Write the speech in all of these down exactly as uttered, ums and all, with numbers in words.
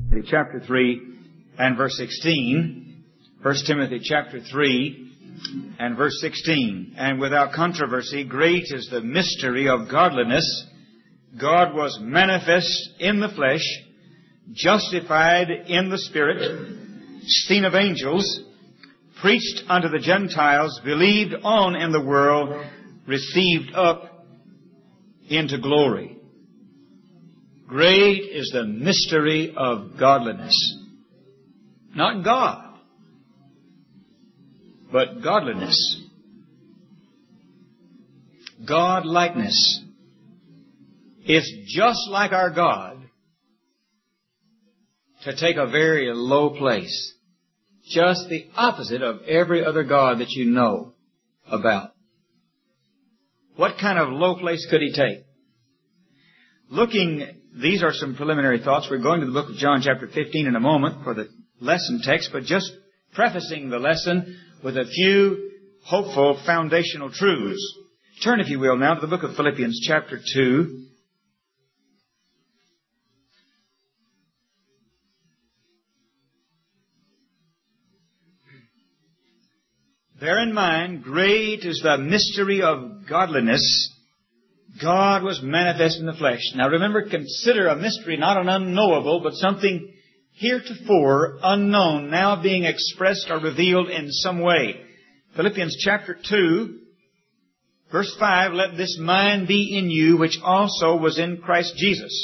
chapter three and verse sixteen. First Timothy chapter three and verse sixteen. And without controversy, great is the mystery of godliness. God was manifest in the flesh, justified in the Spirit, seen of angels, preached unto the Gentiles, believed on in the world, received up into glory. Great is the mystery of godliness. Not God, but godliness. God-likeness is just like our God to take a very low place. Just the opposite of every other God that you know about. What kind of low place could He take? Looking, these are some preliminary thoughts. We're going to the book of John chapter fifteen in a moment for the lesson text, but just prefacing the lesson with a few hopeful foundational truths. Turn, if you will, now to the book of Philippians chapter two. Bear in mind, great is the mystery of godliness. God was manifest in the flesh. Now remember, consider a mystery not an unknowable, but something heretofore unknown, now being expressed or revealed in some way. Philippians chapter two, verse five, let this mind be in you, which also was in Christ Jesus.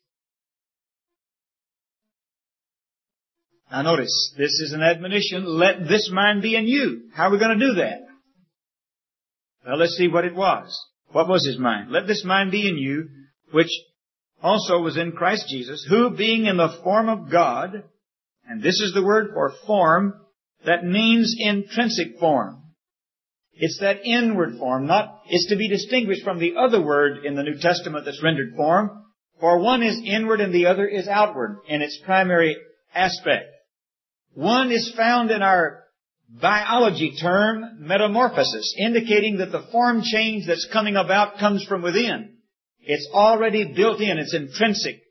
Now notice, this is an admonition, let this mind be in you. How are we going to do that? Well, let's see what it was. What was His mind? Let this mind be in you, which also was in Christ Jesus, who being in the form of God, and this is the word for form, that means intrinsic form. It's that inward form, not, it's to be distinguished from the other word in the New Testament that's rendered form, for one is inward and the other is outward in its primary aspect. One is found in our biology term, metamorphosis, indicating that the form change that's coming about comes from within. It's already built in. It's intrinsic.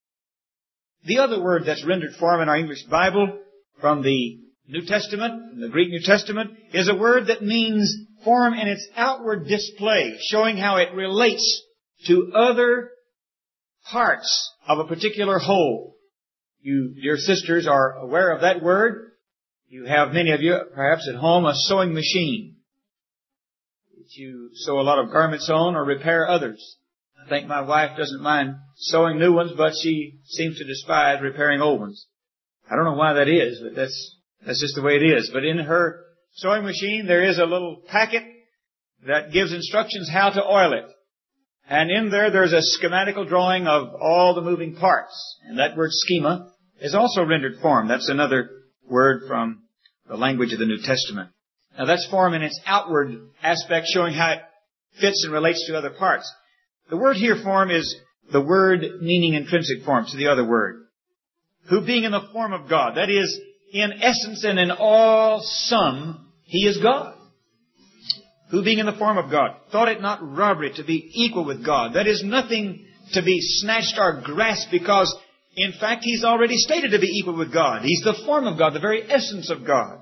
The other word that's rendered form in our English Bible from the New Testament, the Greek New Testament, is a word that means form in its outward display, showing how it relates to other parts of a particular whole. You, dear sisters, are aware of that word. You have, many of you, perhaps at home, a sewing machine that you sew a lot of garments on or repair others. I think my wife doesn't mind sewing new ones, but she seems to despise repairing old ones. I don't know why that is, but that's, that's just the way it is. But in her sewing machine, there is a little packet that gives instructions how to oil it. And in there, there's a schematical drawing of all the moving parts. And that word schema is also rendered form. That's another word from the language of the New Testament. Now that's form in its outward aspect, showing how it fits and relates to other parts. The word here, form, is the word meaning intrinsic form to the other word. Who being in the form of God, that is, in essence and in all sum, He is God. Who being in the form of God, thought it not robbery to be equal with God. That is nothing to be snatched or grasped, because in fact He's already stated to be equal with God. He's the form of God, the very essence of God.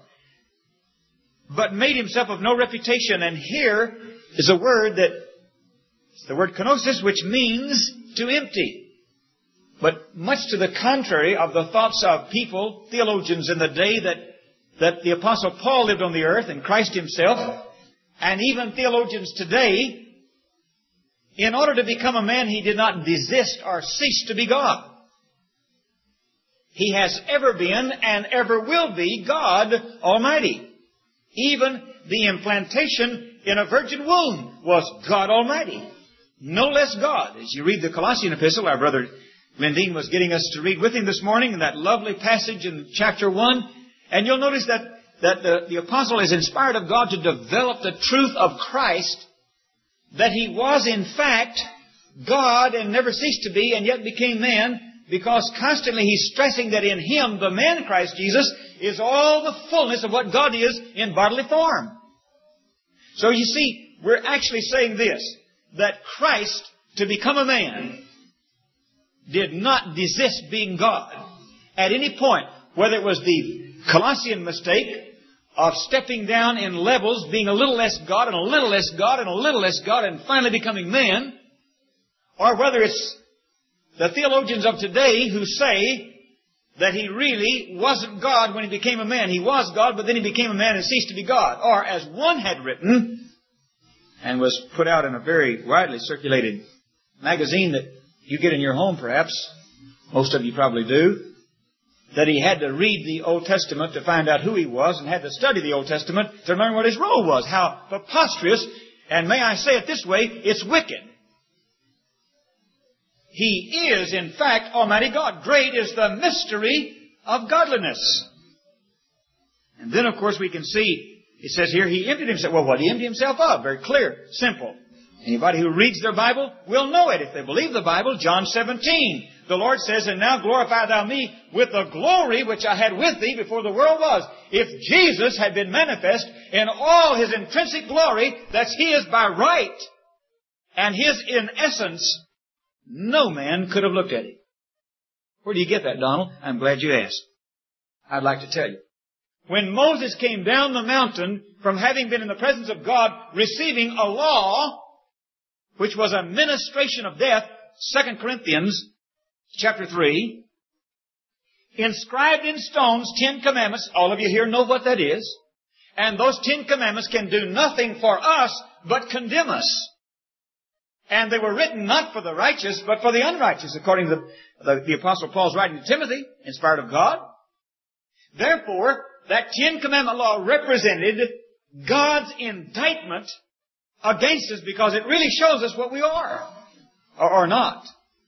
But made Himself of no reputation. And here is a word that, it's the word kenosis, which means to empty. But much to the contrary of the thoughts of people, theologians in the day that, that the Apostle Paul lived on the earth and Christ Himself, and even theologians today, in order to become a man, he did not desist or cease to be God. He has ever been and ever will be God Almighty. Even the implantation in a virgin womb was God Almighty. No less God. As you read the Colossian epistle, our brother Lindeen was getting us to read with him this morning in that lovely passage in chapter one, and you'll notice that that the, the apostle is inspired of God to develop the truth of Christ, that He was in fact God and never ceased to be, and yet became man, because constantly He's stressing that in Him, the man Christ Jesus, is all the fullness of what God is in bodily form. So you see, we're actually saying this, that Christ, to become a man, did not desist being God. at any point, whether it was the Colossian mistake of stepping down in levels, being a little less God and a little less God and a little less God and finally becoming man, or whether it's the theologians of today who say that He really wasn't God when He became a man. He was God, but then He became a man and ceased to be God. Or as one had written, and was put out in a very widely circulated magazine that you get in your home perhaps, most of you probably do, that he had to read the Old Testament to find out who He was and had to study the Old Testament to learn what His role was. How preposterous, and may I say it this way, it's wicked. He is, in fact, Almighty God. Great is the mystery of godliness. And then, of course, we can see, it says here, He emptied Himself. Well, what did He empty Himself of? Very clear, simple. Anybody who reads their Bible will know it. If they believe the Bible, John seventeen. The Lord says, and now glorify thou me with the glory which I had with thee before the world was. If Jesus had been manifest in all His intrinsic glory, that's His by right, and His in essence, no man could have looked at Him. Where do you get that, Donald? I'm glad you asked. I'd like to tell you. When Moses came down the mountain from having been in the presence of God, receiving a law, which was a ministration of death, Second Corinthians chapter three, inscribed in stones, Ten Commandments. All of you here know what that is. And those Ten Commandments can do nothing for us but condemn us. And they were written not for the righteous, but for the unrighteous, according to the, the, the Apostle Paul's writing to Timothy, inspired of God. Therefore, that Ten Commandment law represented God's indictment against us because it really shows us what we are, or, or not.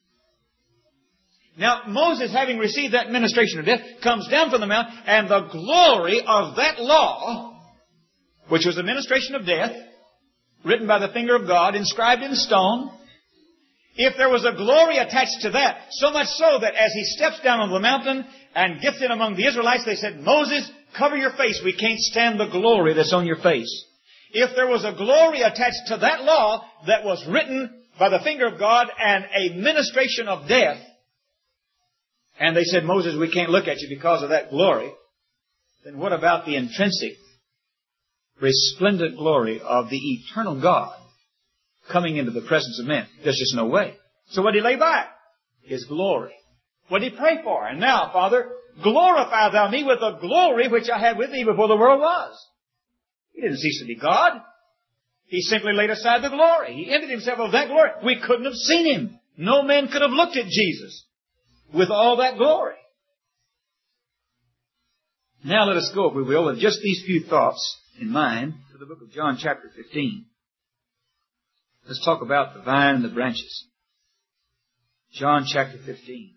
Now, Moses, having received that ministration of death, comes down from the mount, and the glory of that law, which was a ministration of death, written by the finger of God, inscribed in stone, if there was a glory attached to that, so much so that as he steps down on the mountain and gets in among the Israelites, they said, Moses, cover your face. We can't stand the glory that's on your face. If there was a glory attached to that law that was written by the finger of God and a ministration of death, and they said, Moses, we can't look at you because of that glory, then what about the intrinsic, resplendent glory of the eternal God coming into the presence of men? There's just no way. So what did he lay by? His glory. What did he pray for? And now, Father, glorify thou me with the glory which I had with thee before the world was. He didn't cease to be God. He simply laid aside the glory. He emptied Himself of that glory. We couldn't have seen Him. No man could have looked at Jesus with all that glory. Now let us go, if we will, with just these few thoughts in mind to the book of John chapter fifteen. Let's talk about the vine and the branches. John chapter fifteen.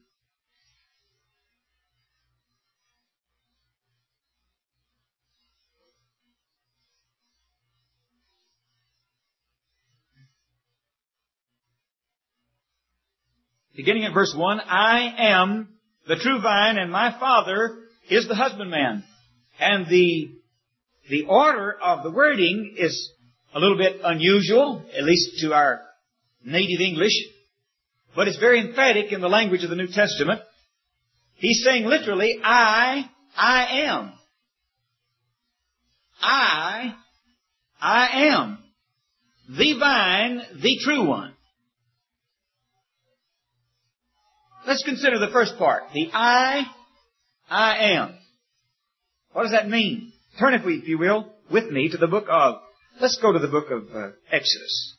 Beginning at verse one, I am the true vine, and my Father is the husbandman. And the, the order of the wording is a little bit unusual, at least to our native English, but it's very emphatic in the language of the New Testament. He's saying literally, I, I am. I, I am the vine, the true one. Let's consider the first part. The I, I am. What does that mean? Turn, if, we, if you will, with me to the book of, let's go to the book of uh, Exodus.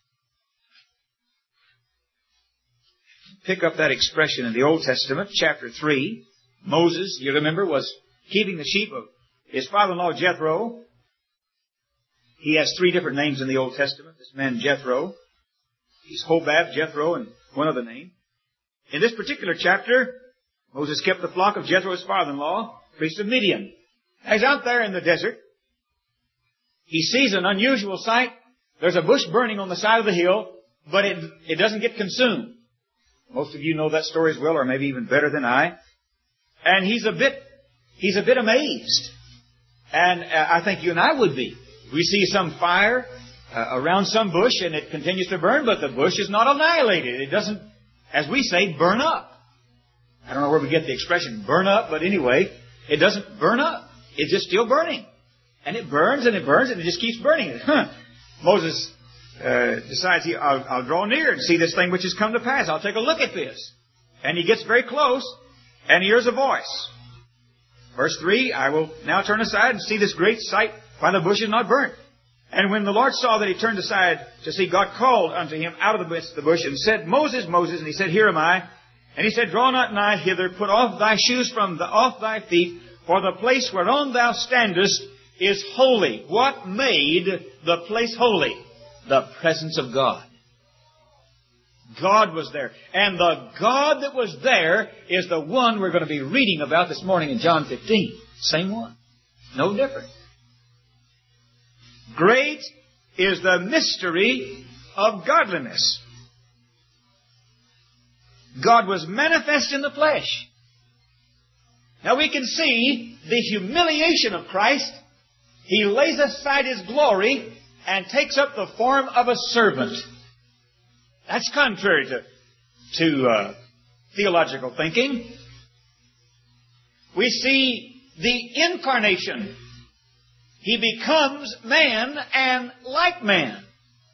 Pick up that expression in the Old Testament, chapter three. Moses, you remember, was keeping the sheep of his father-in-law Jethro. He has three different names in the Old Testament. This man Jethro. He's Hobab, Jethro, and one other name. In this particular chapter, Moses kept the flock of Jethro, his father-in-law, priest of Midian. He's out there in the desert. He sees an unusual sight. There's a bush burning on the side of the hill, but it, it doesn't get consumed. Most of you know that story as well, or maybe even better than I. And he's a bit, he's a bit amazed. And uh, I think you and I would be. We see some fire uh, around some bush, and it continues to burn, but the bush is not annihilated. It doesn't, as we say, burn up. I don't know where we get the expression burn up, but anyway, it doesn't burn up. It's just still burning. And it burns and it burns and it just keeps burning. Huh. Moses uh, decides, he, I'll, I'll draw near and see this thing which has come to pass. I'll take a look at this. And he gets very close and he hears a voice. Verse three, I will now turn aside and see this great sight, why the bush is not burnt. And when the Lord saw that he turned aside to see, God called unto him out of the midst of the bush and said, Moses, Moses. And he said, Here am I. And he said, Draw not nigh hither, put off thy shoes from the, off thy feet, for the place whereon thou standest is holy. What made the place holy? The presence of God. God was there. And the God that was there is the one we're going to be reading about this morning in John fifteen. Same one. No different. Great is the mystery of godliness. God was manifest in the flesh. Now we can see the humiliation of Christ. He lays aside His glory and takes up the form of a servant. That's contrary to, to uh, theological thinking. We see the incarnation. He becomes man and like man.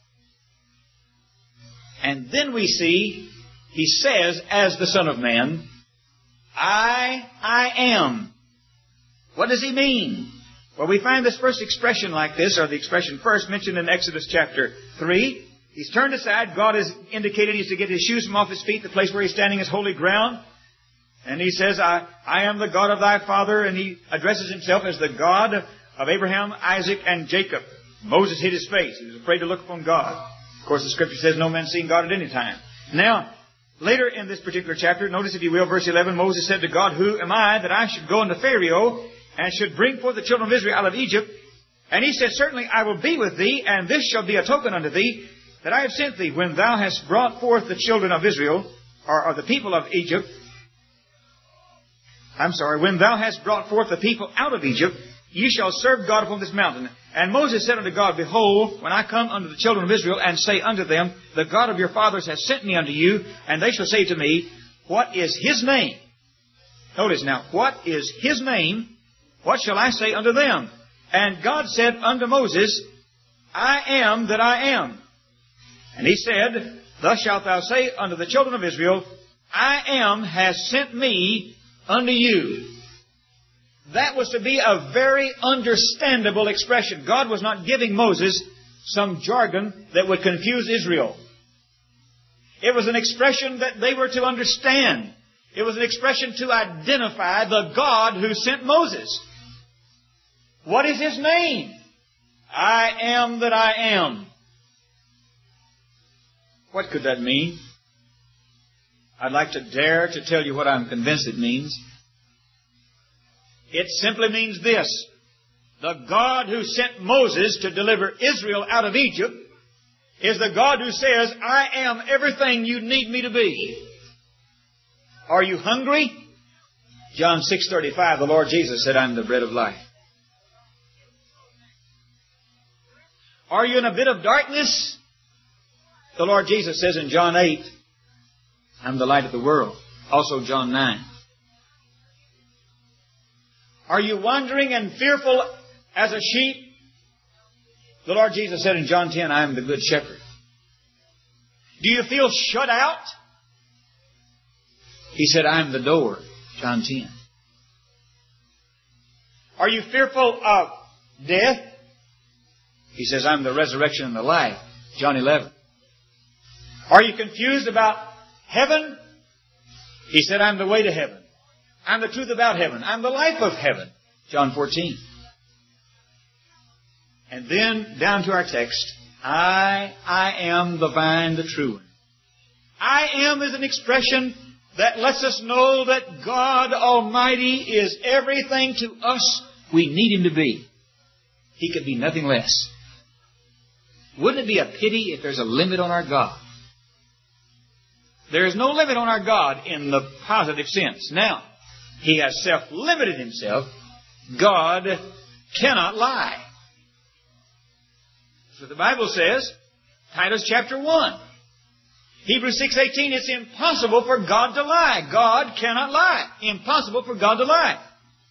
And then we see, He says, as the Son of Man, I, I am. What does He mean? Well, we find this first expression like this, or the expression first mentioned in Exodus chapter three. He's turned aside. God has indicated He's to get His shoes from off His feet. The place where He's standing is holy ground. And He says, I, I am the God of thy father. And He addresses Himself as the God of Abraham, Isaac, and Jacob. Moses hid his face. He was afraid to look upon God. Of course, the Scripture says no man seen God at any time. Now, later in this particular chapter, notice if you will, verse eleven, Moses said to God, Who am I that I should go unto Pharaoh and should bring forth the children of Israel out of Egypt? And He said, Certainly I will be with thee, and this shall be a token unto thee, that I have sent thee. When thou hast brought forth the children of Israel, or, or the people of Egypt, I'm sorry, when thou hast brought forth the people out of Egypt, ye shall serve God upon this mountain. And Moses said unto God, Behold, when I come unto the children of Israel, and say unto them, The God of your fathers has sent me unto you, and they shall say to me, What is His name? Notice now, what is His name? What shall I say unto them? And God said unto Moses, I am that I am. And He said, Thus shalt thou say unto the children of Israel, I am has sent me unto you. That was to be a very understandable expression. God was not giving Moses some jargon that would confuse Israel. It was an expression that they were to understand. It was an expression to identify the God who sent Moses. What is His name? I am that I am. What could that mean? I'd like to dare to tell you what I'm convinced it means. It simply means this. The God who sent Moses to deliver Israel out of Egypt is the God who says, I am everything you need me to be. Are you hungry? John six thirty-five, the Lord Jesus said, I'm the bread of life. Are you in a bit of darkness? The Lord Jesus says in John eight, I'm the light of the world. Also John nine. Are you wandering and fearful as a sheep? The Lord Jesus said in John ten, I am the good shepherd. Do you feel shut out? He said, I am the door. John ten. Are you fearful of death? He says, I'm the resurrection and the life. John eleven. Are you confused about heaven? He said, I'm the way to heaven. I'm the truth about heaven. I'm the life of heaven. John fourteen. And then down to our text. I, I am the vine, the true one. I am is an expression that lets us know that God Almighty is everything to us we need Him to be. He could be nothing less. Wouldn't it be a pity if there's a limit on our God? There is no limit on our God in the positive sense. Now, He has self-limited Himself. God cannot lie. That's what the Bible says. Titus chapter one. Hebrews six eighteen, it's impossible for God to lie. God cannot lie. Impossible for God to lie.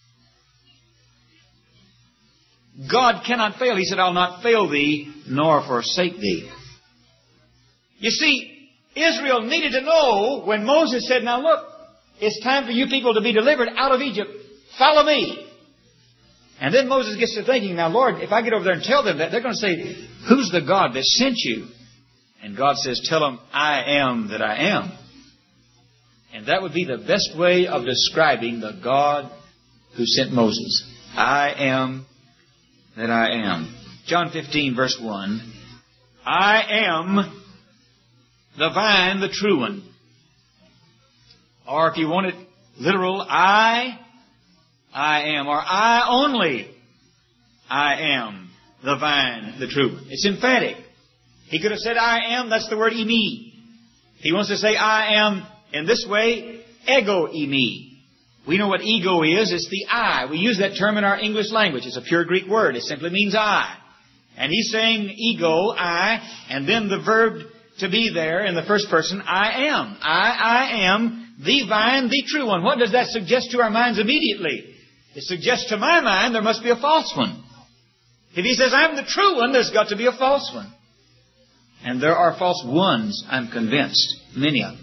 God cannot fail. He said, I'll not fail thee, nor forsake thee. You see, Israel needed to know when Moses said, now look, it's time for you people to be delivered out of Egypt. Follow me. And then Moses gets to thinking, now Lord, if I get over there and tell them that, they're going to say, who's the God that sent you? And God says, tell them, I am that I am. And that would be the best way of describing the God who sent Moses. I am that I am. John fifteen, verse one. I am the vine, the true one. Or if you want it literal, I, I am. Or I only, I am the vine, the true one. It's emphatic. He could have said, I am, that's the word eimi. He wants to say, I am, in this way, ego eimi. We know what ego is. It's the I. We use that term in our English language. It's a pure Greek word. It simply means I. And he's saying ego, I, and then the verb to be there in the first person, I am. I, I am the vine, the true one. What does that suggest to our minds immediately? It suggests to my mind there must be a false one. If he says, I'm the true one, there's got to be a false one. And there are false ones, I'm convinced. Many of them.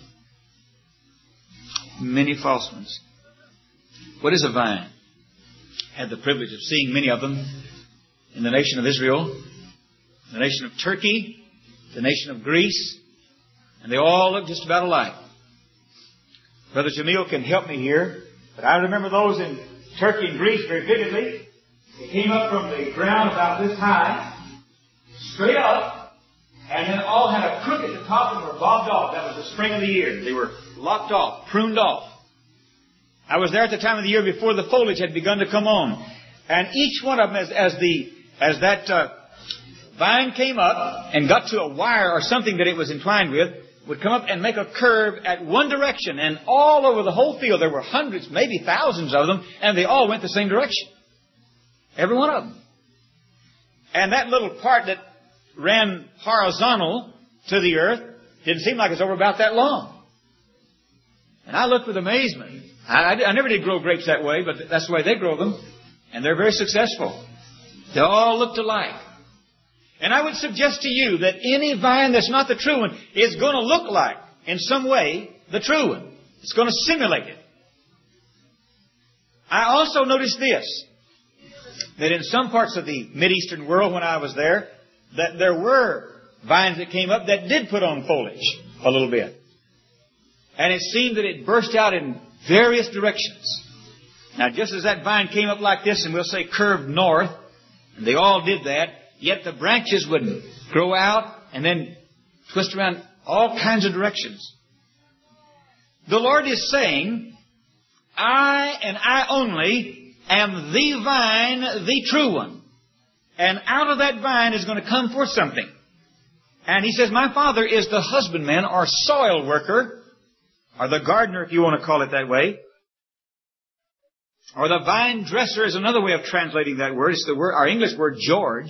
Many false ones. What is a vine? I had the privilege of seeing many of them in the nation of Israel, the nation of Turkey, the nation of Greece, and they all look just about alike. Brother Jamil can help me here, but I remember those in Turkey and Greece very vividly. They came up from the ground about this high, straight up, and then all had a crook at the top and were bobbed off. That was the spring of the year. They were lopped off, pruned off. I was there at the time of the year before the foliage had begun to come on. And each one of them, as, as, the, as that uh, vine came up and got to a wire or something that it was entwined with, would come up and make a curve at one direction. And all over the whole field, there were hundreds, maybe thousands of them, and they all went the same direction. Every one of them. And that little part that ran horizontal to the earth didn't seem like it was over about that long. And I looked with amazement. I, I, I never did grow grapes that way, but that's the way they grow them. And they're very successful. They all looked alike. And I would suggest to you that any vine that's not the true one is going to look like, in some way, the true one. It's going to simulate it. I also noticed this, that in some parts of the Mideastern world when I was there, that there were vines that came up that did put on foliage a little bit. And it seemed that it burst out in various directions. Now, just as that vine came up like this, and we'll say curved north, and they all did that, yet the branches would grow out and then twist around all kinds of directions. The Lord is saying, I and I only am the vine, the true one. And out of that vine is going to come forth something. And He says, my Father is the husbandman or soil worker, or the gardener if you want to call it that way. Or the vine dresser is another way of translating that word. It's the word, our English word, George.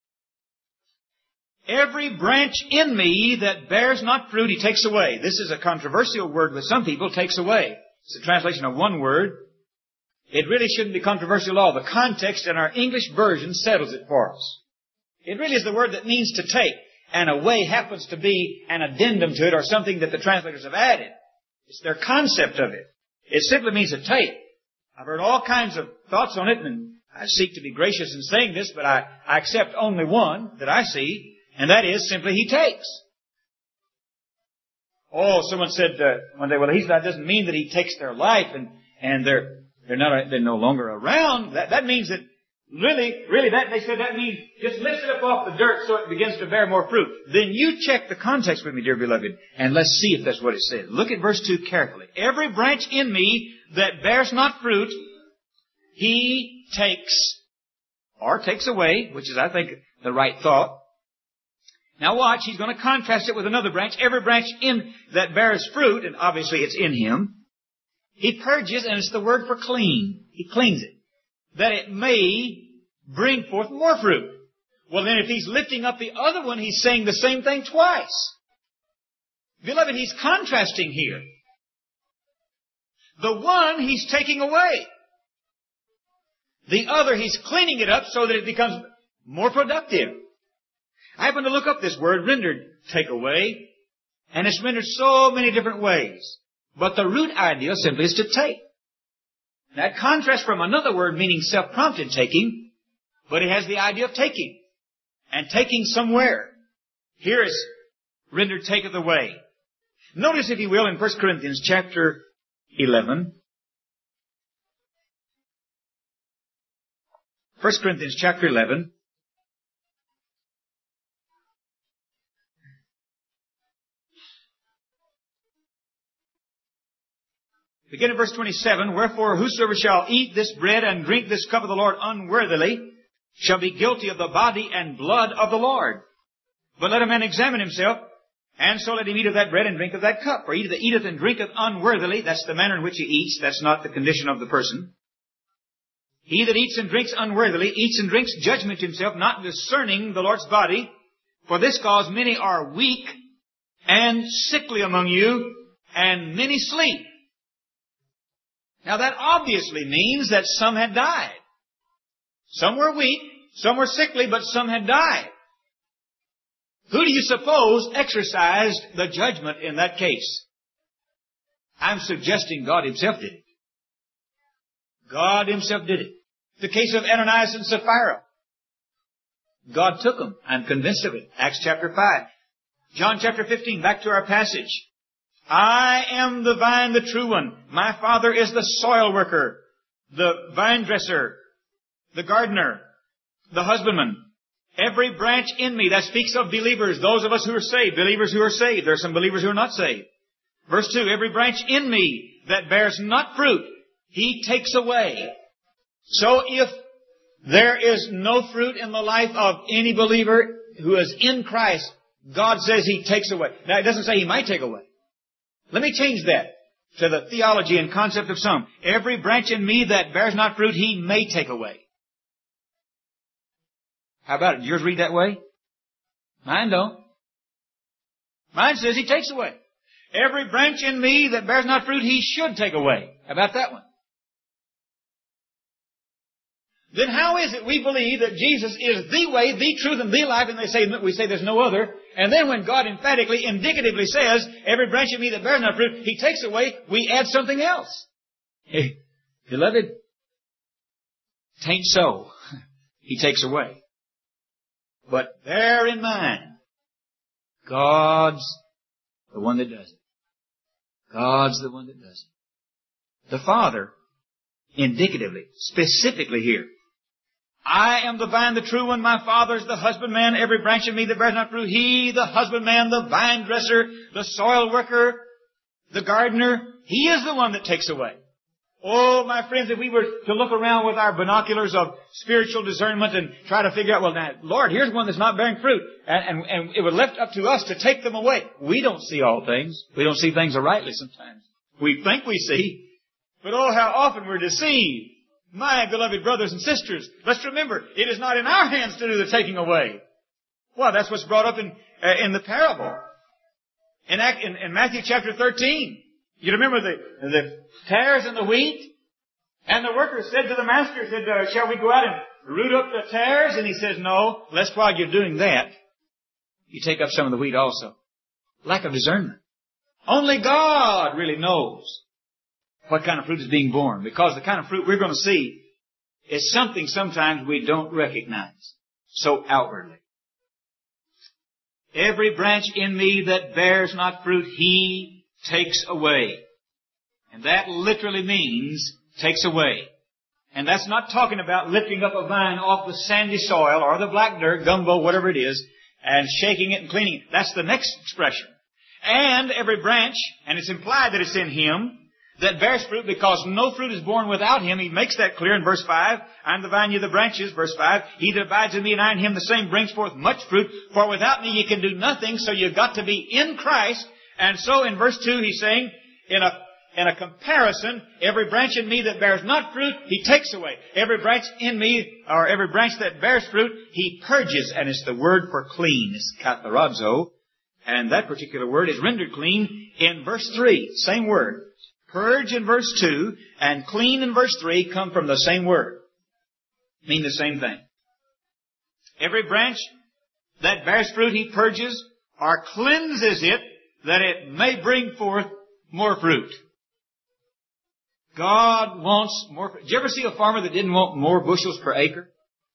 Every branch in me that bears not fruit, He takes away. This is a controversial word with some people, takes away. It's a translation of one word. It really shouldn't be controversial at all. The context in our English version settles it for us. It really is the word that means to take. And away happens to be an addendum to it or something that the translators have added. It's their concept of it. It simply means to take. I've heard all kinds of thoughts on it, and I seek to be gracious in saying this, but I, I accept only one that I see, and that is simply He takes. Oh, someone said uh, one day, well, he, that doesn't mean that He takes their life and, and they're, they're not, they're no longer around. That, that means that really, really that, they said that means just lift it up off the dirt so it begins to bear more fruit. Then you check the context with me, dear beloved, and let's see if that's what it says. Look at verse two carefully. Every branch in me that bears not fruit, He takes, or takes away, which is, I think, the right thought. Now watch, He's going to contrast it with another branch. Every branch in that bears fruit, and obviously it's in Him, He purges, and it's the word for clean. He cleans it, that it may bring forth more fruit. Well, then if He's lifting up the other one, He's saying the same thing twice. Beloved, he's contrasting here. The one he's taking away. The other he's cleaning it up so that it becomes more productive. I happened to look up this word, rendered, take away, and it's rendered so many different ways. But the root idea simply is to take. That contrasts from another word meaning self-prompted taking, but it has the idea of taking, and taking somewhere. Here is rendered taketh away. Notice, if you will, in First Corinthians chapter eleven. First Corinthians chapter eleven. Begin at verse twenty-seven. Wherefore whosoever shall eat this bread and drink this cup of the Lord unworthily shall be guilty of the body and blood of the Lord. But let a man examine himself, and so let him eat of that bread and drink of that cup. For he that eateth and drinketh unworthily, that's the manner in which he eats, that's not the condition of the person. He that eats and drinks unworthily, eats and drinks judgment to himself, not discerning the Lord's body. For this cause many are weak and sickly among you, and many sleep. Now that obviously means that some had died. Some were weak, some were sickly, but some had died. Who do you suppose exercised the judgment in that case? I'm suggesting God Himself did it. God Himself did it. The case of Ananias and Sapphira. God took them. I'm convinced of it. Acts chapter five. John chapter fifteen, back to our passage. I am the vine, the true one. My Father is the soil worker, the vine dresser, the gardener, the husbandman. Every branch in me, that speaks of believers, those of us who are saved, believers who are saved. There are some believers who are not saved. Verse two, every branch in me that bears not fruit, He takes away. So if there is no fruit in the life of any believer who is in Christ, God says He takes away. Now, it doesn't say He might take away. Let me change that to the theology and concept of some. Every branch in me that bears not fruit, He may take away. How about it? Does yours read that way? Mine don't. Mine says He takes away. Every branch in me that bears not fruit, He should take away. How about that one? Then how is it we believe that Jesus is the way, the truth, and the life, and they say, we say there's no other, and then when God emphatically, indicatively says, every branch in me that bears not fruit, He takes away, we add something else. Hey, beloved, tain't so. He takes away. But bear in mind, God's the one that does it. God's the one that does it. The Father, indicatively, specifically here, I am the vine, the true one. My Father is the husbandman. Every branch of me that bears not fruit, He, the husbandman, the vine dresser, the soil worker, the gardener, He is the one that takes away. Oh, my friends, if we were to look around with our binoculars of spiritual discernment and try to figure out, well, now, Lord, here's one that's not bearing fruit, and, and, and it was left up to us to take them away. We don't see all things. We don't see things rightly sometimes. We think we see, but oh, how often we're deceived. My beloved brothers and sisters, let's remember, it is not in our hands to do the taking away. Well, that's what's brought up in uh, in the parable. In, in, in Matthew chapter thirteen, you remember the, the tares and the wheat? And the workers said to the master, said, uh, shall we go out and root up the tares? And he says, no, lest while you're doing that, you take up some of the wheat also. Lack of discernment. Only God really knows what kind of fruit is being born. Because the kind of fruit we're going to see is something sometimes we don't recognize so outwardly. Every branch in me that bears not fruit, He takes away. And that literally means takes away. And that's not talking about lifting up a vine off the sandy soil or the black dirt, gumbo, whatever it is, and shaking it and cleaning it. That's the next expression. And every branch, and it's implied that it's in Him, that bears fruit, because no fruit is born without Him. He makes that clear in verse five. I am the vine, you the branches. Verse five. He that abides in me and I in him, the same brings forth much fruit. For without me you can do nothing. So you've got to be in Christ. And so in verse two he's saying, in a, in a comparison, every branch in me that bears not fruit, He takes away. Every branch in me, or every branch that bears fruit, He purges. And it's the word for clean. It's katharozo. And that particular word is rendered clean in verse three. Same word. Purge in verse two and clean in verse three come from the same word. Mean the same thing. Every branch that bears fruit he purges or cleanses it that it may bring forth more fruit. God wants more fruit. Did you ever see a farmer that didn't want more bushels per acre?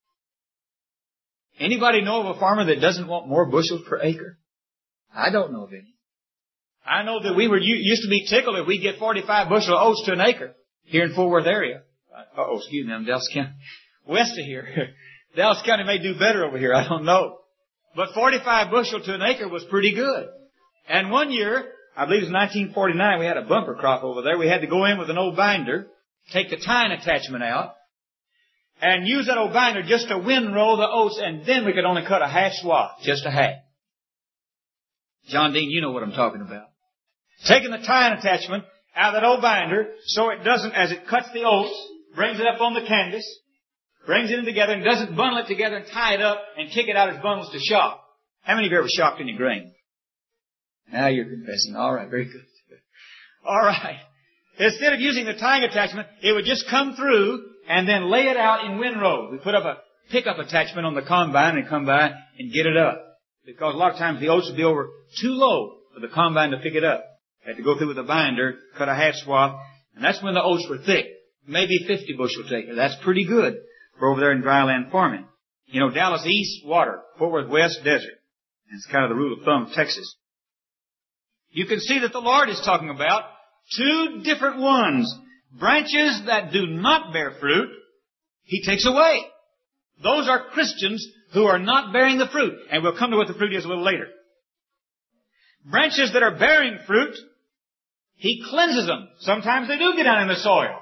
Anybody know of a farmer that doesn't want more bushels per acre? I don't know of any. I know that we were used to be tickled if we get forty-five bushel of oats to an acre here in Fort Worth area. Uh-oh, excuse me, I'm Dallas County. West of here. Dallas County may do better over here, I don't know. But forty-five bushel to an acre was pretty good. And one year, I believe it was nineteen forty-nine, we had a bumper crop over there. We had to go in with an old binder, take the tine attachment out, and use that old binder just to windrow the oats, and then we could only cut a half swath, just a half. John Dean, you know what I'm talking about. Taking the tine attachment out of that old binder so it doesn't, as it cuts the oats, brings it up on the canvas, brings it in together and doesn't bundle it together and tie it up and kick it out as bundles to shock. How many of you ever shocked any grain? Now you're confessing. All right, very good. All right. Instead of using the tying attachment, it would just come through and then lay it out in windrow. We put up a pickup attachment on the combine and come by and get it up. Because a lot of times the oats would be over too low for the combine to pick it up. Had to go through with a binder, cut a half swath, and that's when the oats were thick. Maybe fifty bushel to acre. That's pretty good for over there in dryland farming. You know, Dallas East, water. Fort Worth West, desert. And it's kind of the rule of thumb of Texas. You can see that the Lord is talking about two different ones. Branches that do not bear fruit, He takes away. Those are Christians who are not bearing the fruit. And we'll come to what the fruit is a little later. Branches that are bearing fruit, He cleanses them. Sometimes they do get down in the soil.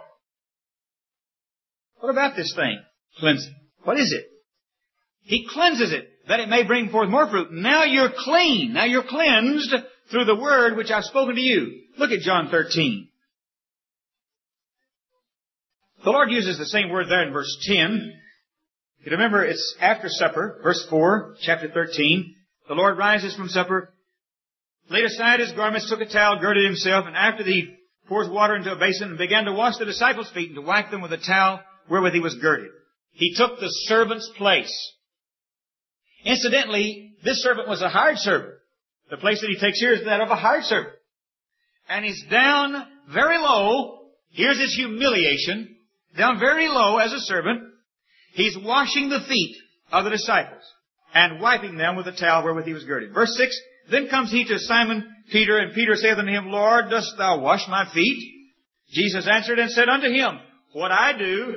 What about this thing? Cleansing. What is it? He cleanses it that it may bring forth more fruit. Now you're clean. Now you're cleansed through the word which I've spoken to you. Look at John thirteen. The Lord uses the same word there in verse ten. You remember, it's after supper, verse four, chapter thirteen. The Lord rises from supper, laid aside His garments, took a towel, girded Himself, and after that He pours water into a basin and began to wash the disciples' feet and to wipe them with a towel wherewith He was girded. He took the servant's place. Incidentally, this servant was a hired servant. The place that He takes here is that of a hired servant. And He's down very low. Here's His humiliation. Down very low as a servant. He's washing the feet of the disciples and wiping them with a towel wherewith He was girded. Verse six, Then comes He to Simon Peter, and Peter saith unto Him, Lord, dost Thou wash my feet? Jesus answered and said unto him, What I do,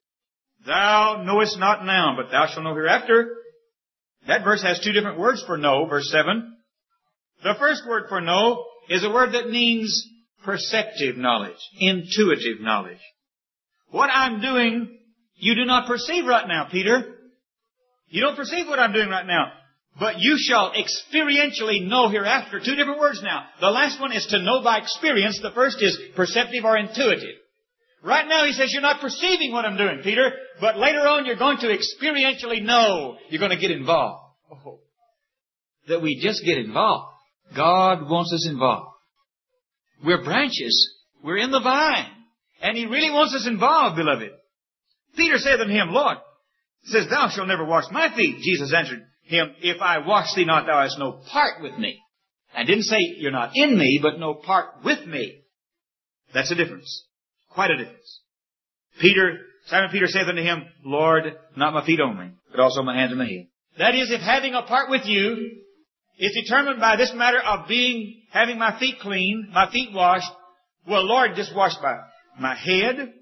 Thou knowest not now, but Thou shalt know hereafter. That verse has two different words for know, verse seven. The first word for know is a word that means perceptive knowledge, intuitive knowledge. What I'm doing, you do not perceive right now, Peter. You don't perceive what I'm doing right now. But you shall experientially know hereafter. Two different words now. The last one is to know by experience. The first is perceptive or intuitive. Right now He says, you're not perceiving what I'm doing, Peter. But later on you're going to experientially know. You're going to get involved. Oh, that we just get involved. God wants us involved. We're branches. We're in the vine. And He really wants us involved, beloved. Peter said unto Him, Lord, says, Thou shalt never wash my feet. Jesus answered him, If I wash thee not, thou hast no part with me. I didn't say you're not in me, but no part with me. That's a difference. Quite a difference. Peter, Simon Peter saith unto Him, Lord, not my feet only, but also my hands and my head. That is, if having a part with you is determined by this matter of being, having my feet clean, my feet washed, well, Lord, just wash my, my head,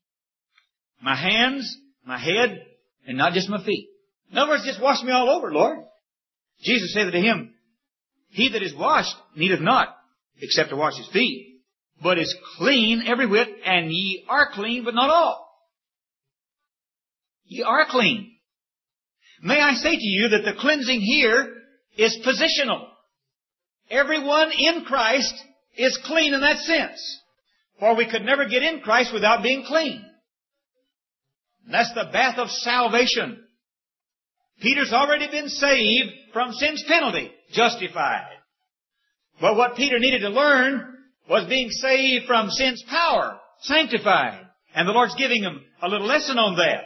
my hands, my head, and not just my feet. In other words, just wash me all over, Lord. Jesus said to him, He that is washed needeth not, except to wash his feet, but is clean every whit, and ye are clean, but not all. Ye are clean. May I say to you that the cleansing here is positional. Everyone in Christ is clean in that sense. For we could never get in Christ without being clean. That's the bath of salvation. Peter's already been saved from sin's penalty, justified. But what Peter needed to learn was being saved from sin's power, sanctified. And the Lord's giving him a little lesson on that.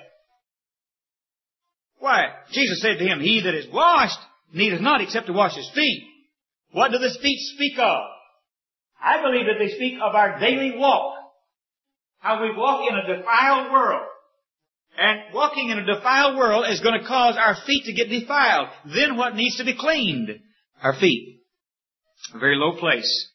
Why? Jesus said to him, he that is washed needeth not except to wash his feet. What do the feet speak of? I believe that they speak of our daily walk. How we walk in a defiled world. And walking in a defiled world is going to cause our feet to get defiled. Then what needs to be cleaned? Our feet. A very low place.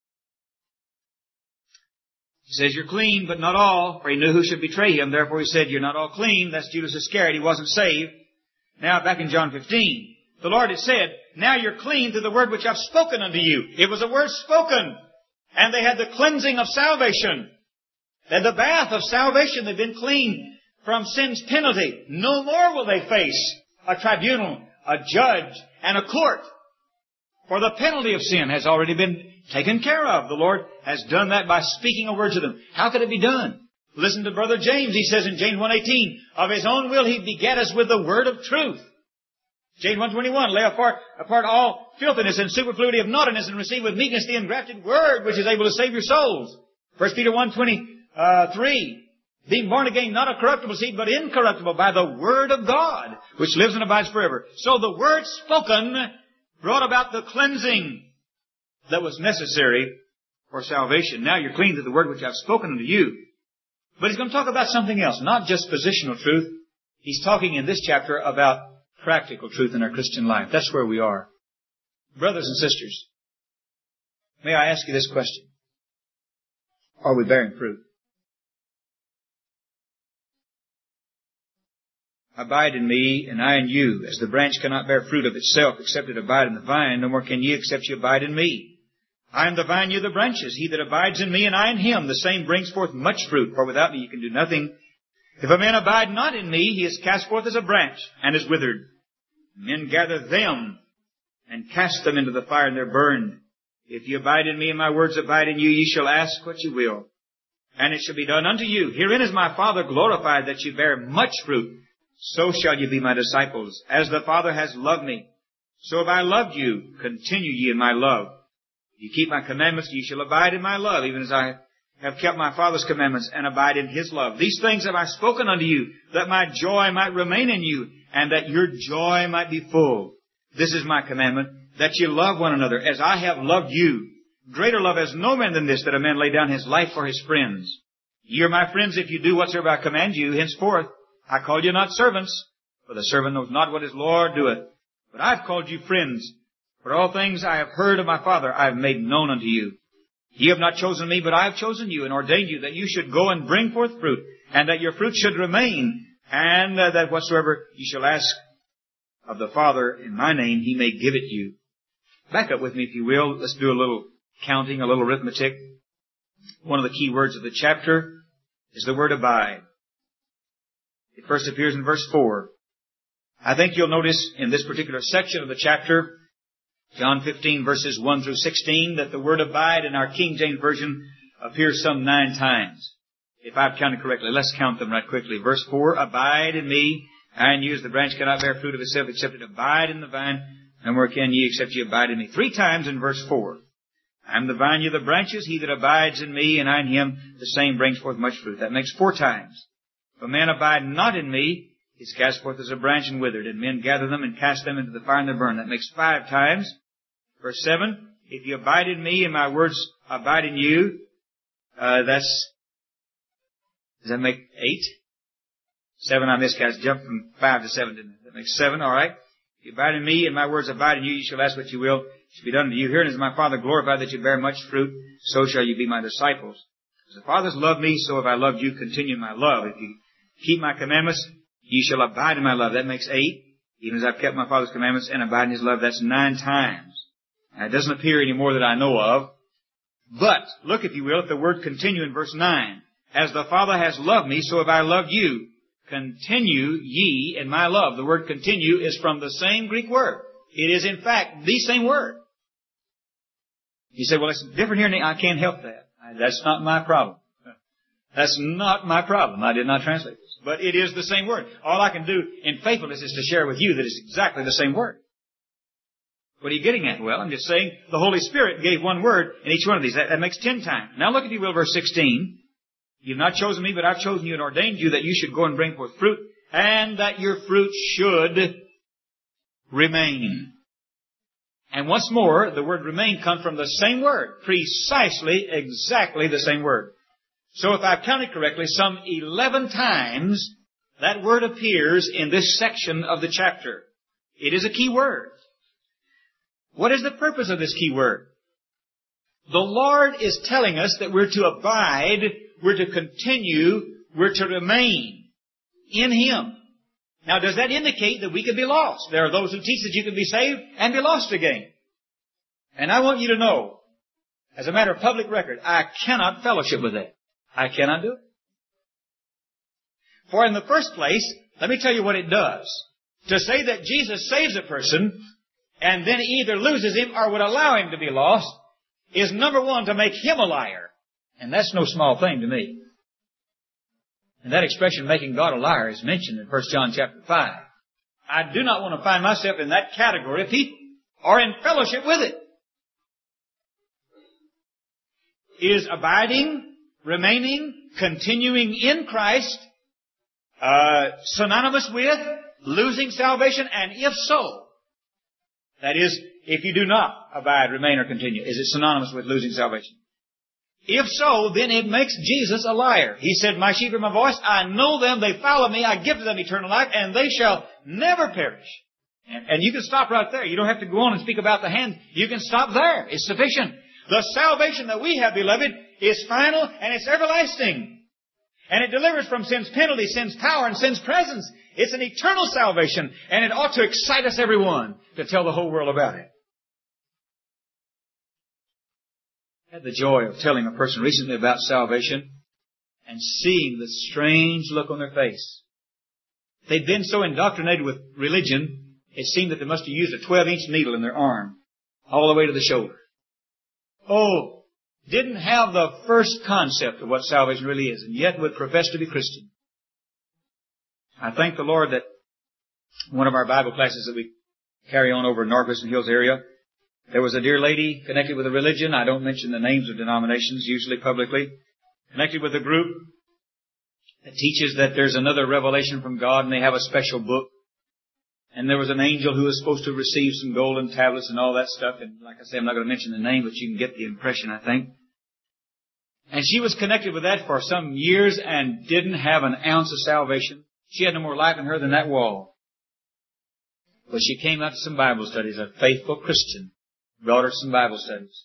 He says, you're clean, but not all, for he knew who should betray him. Therefore he said, you're not all clean. That's Judas Iscariot. He wasn't saved. Now back in John fifteen, the Lord had said, now you're clean through the word which I've spoken unto you. It was a word spoken. And they had the cleansing of salvation. They had the bath of salvation. They've been cleaned from sin's penalty. No more will they face a tribunal, a judge, and a court. For the penalty of sin has already been taken care of. The Lord has done that by speaking a word to them. How could it be done? Listen to Brother James. He says in James one eighteen, of his own will he begat us with the word of truth. James one twenty-one, lay apart, apart all filthiness and superfluity of naughtiness and receive with meekness the engrafted word which is able to save your souls. First Peter one twenty-three, being born again, not of corruptible seed, but incorruptible by the word of God, which lives and abides forever. So the word spoken brought about the cleansing that was necessary for salvation. Now you're clean through the word which I've spoken unto you. But he's going to talk about something else, not just positional truth. He's talking in this chapter about practical truth in our Christian life. That's where we are. Brothers and sisters, may I ask you this question? Are we bearing fruit? Abide in me, and I in you. As the branch cannot bear fruit of itself, except it abide in the vine, no more can ye, except ye abide in me. I am the vine, ye the branches. He that abides in me, and I in him, the same brings forth much fruit. For without me ye can do nothing. If a man abide not in me, he is cast forth as a branch, and is withered. Men gather them, and cast them into the fire, and they're burned. If ye abide in me, and my words abide in you, ye shall ask what ye will, and it shall be done unto you. Herein is my Father glorified, that ye bear much fruit. So shall ye be my disciples. As the Father has loved me, so have I loved you. Continue ye in my love. If ye keep my commandments, ye shall abide in my love, even as I have kept my Father's commandments, and abide in his love. These things have I spoken unto you, that my joy might remain in you, and that your joy might be full. This is my commandment, that ye love one another, as I have loved you. Greater love has no man than this, that a man lay down his life for his friends. Ye are my friends if you do whatsoever I command you. Henceforth I call you not servants, for the servant knows not what his Lord doeth. But I have called you friends, for all things I have heard of my Father I have made known unto you. Ye have not chosen me, but I have chosen you, and ordained you that you should go and bring forth fruit, and that your fruit should remain, and uh, that whatsoever ye shall ask of the Father in my name, he may give it you. Back up with me, if you will. Let's do a little counting, a little arithmetic. One of the key words of the chapter is the word abide. It first appears in verse four. I think you'll notice in this particular section of the chapter, John fifteen verses one through sixteen, that the word abide in our King James Version appears some nine times. If I've counted correctly, let's count them right quickly. Verse four, abide in me, I in you, as the branch cannot bear fruit of itself, except it abide in the vine. No more can ye, except ye abide in me. Three times in verse four. I am the vine, ye the branches. He that abides in me, and I in him, the same brings forth much fruit. That makes four times. If a man abide not in me, he is cast forth as a branch and withered, and men gather them and cast them into the fire and they burn. That makes five times. Verse seven, if you abide in me and my words abide in you, uh, that's, does that make eight? Seven, I miscast, jumped from five to seven, didn't it? That makes seven, alright. If you abide in me and my words abide in you, you shall ask what you will. It shall be done unto you. Herein is my Father glorified, that you bear much fruit, so shall you be my disciples. As the Father has loved me, so have I loved you. Continue in my love. If you keep my commandments, you shall abide in my love. That makes eight. Even as I've kept my Father's commandments and abide in his love, that's nine times. Now, it doesn't appear any more that I know of. But, look if you will, at the word continue in verse nine. As the Father has loved me, so have I loved you. Continue ye in my love. The word continue is from the same Greek word. It is in fact the same word. You say, well, it's different here. I can't help that. That's not my problem. That's not my problem. I did not translate this. But it is the same word. All I can do in faithfulness is to share with you that it's exactly the same word. What are you getting at? Well, I'm just saying the Holy Spirit gave one word in each one of these. That, that makes ten times. Now look, if you will, verse sixteen. You've not chosen me, but I've chosen you and ordained you that you should go and bring forth fruit, and that your fruit should remain. And once more, the word remain comes from the same word. Precisely, exactly the same word. So if I've counted correctly, some eleven times that word appears in this section of the chapter. It is a key word. What is the purpose of this key word? The Lord is telling us that we're to abide, we're to continue, we're to remain in Him. Now, does that indicate that we could be lost? There are those who teach that you can be saved and be lost again. And I want you to know, as a matter of public record, I cannot fellowship with that. I cannot do it. For in the first place, let me tell you what it does. To say that Jesus saves a person and then either loses him or would allow him to be lost is, number one, to make him a liar. And that's no small thing to me. And that expression, making God a liar, is mentioned in First John chapter five. I do not want to find myself in that category of people or in fellowship with it. Is abiding, remaining, continuing in Christ uh, synonymous with losing salvation? And if so, that is, if you do not abide, remain, or continue, is it synonymous with losing salvation? If so, then it makes Jesus a liar. He said, my sheep hear my voice, I know them, they follow me, I give to them eternal life, and they shall never perish. And, and you can stop right there. You don't have to go on and speak about the hand. You can stop there. It's sufficient. The salvation that we have, beloved, is final and it's everlasting. And it delivers from sin's penalty, sin's power, and sin's presence. It's an eternal salvation, and it ought to excite us, everyone, to tell the whole world about it. I had the joy of telling a person recently about salvation and seeing the strange look on their face. They'd been so indoctrinated with religion, it seemed that they must have used a twelve-inch needle in their arm all the way to the shoulder. Oh, didn't have the first concept of what salvation really is, and yet would profess to be Christian. I thank the Lord that one of our Bible classes that we carry on over in North Western Hills area, there was a dear lady connected with a religion. I don't mention the names of denominations, usually publicly. Connected with a group that teaches that there's another revelation from God and they have a special book. And there was an angel who was supposed to receive some golden tablets and all that stuff. And like I say, I'm not going to mention the name, but you can get the impression, I think. And she was connected with that for some years and didn't have an ounce of salvation. She had no more life in her than that wall. But she came out to some Bible studies, a faithful Christian. Brought her some Bible studies.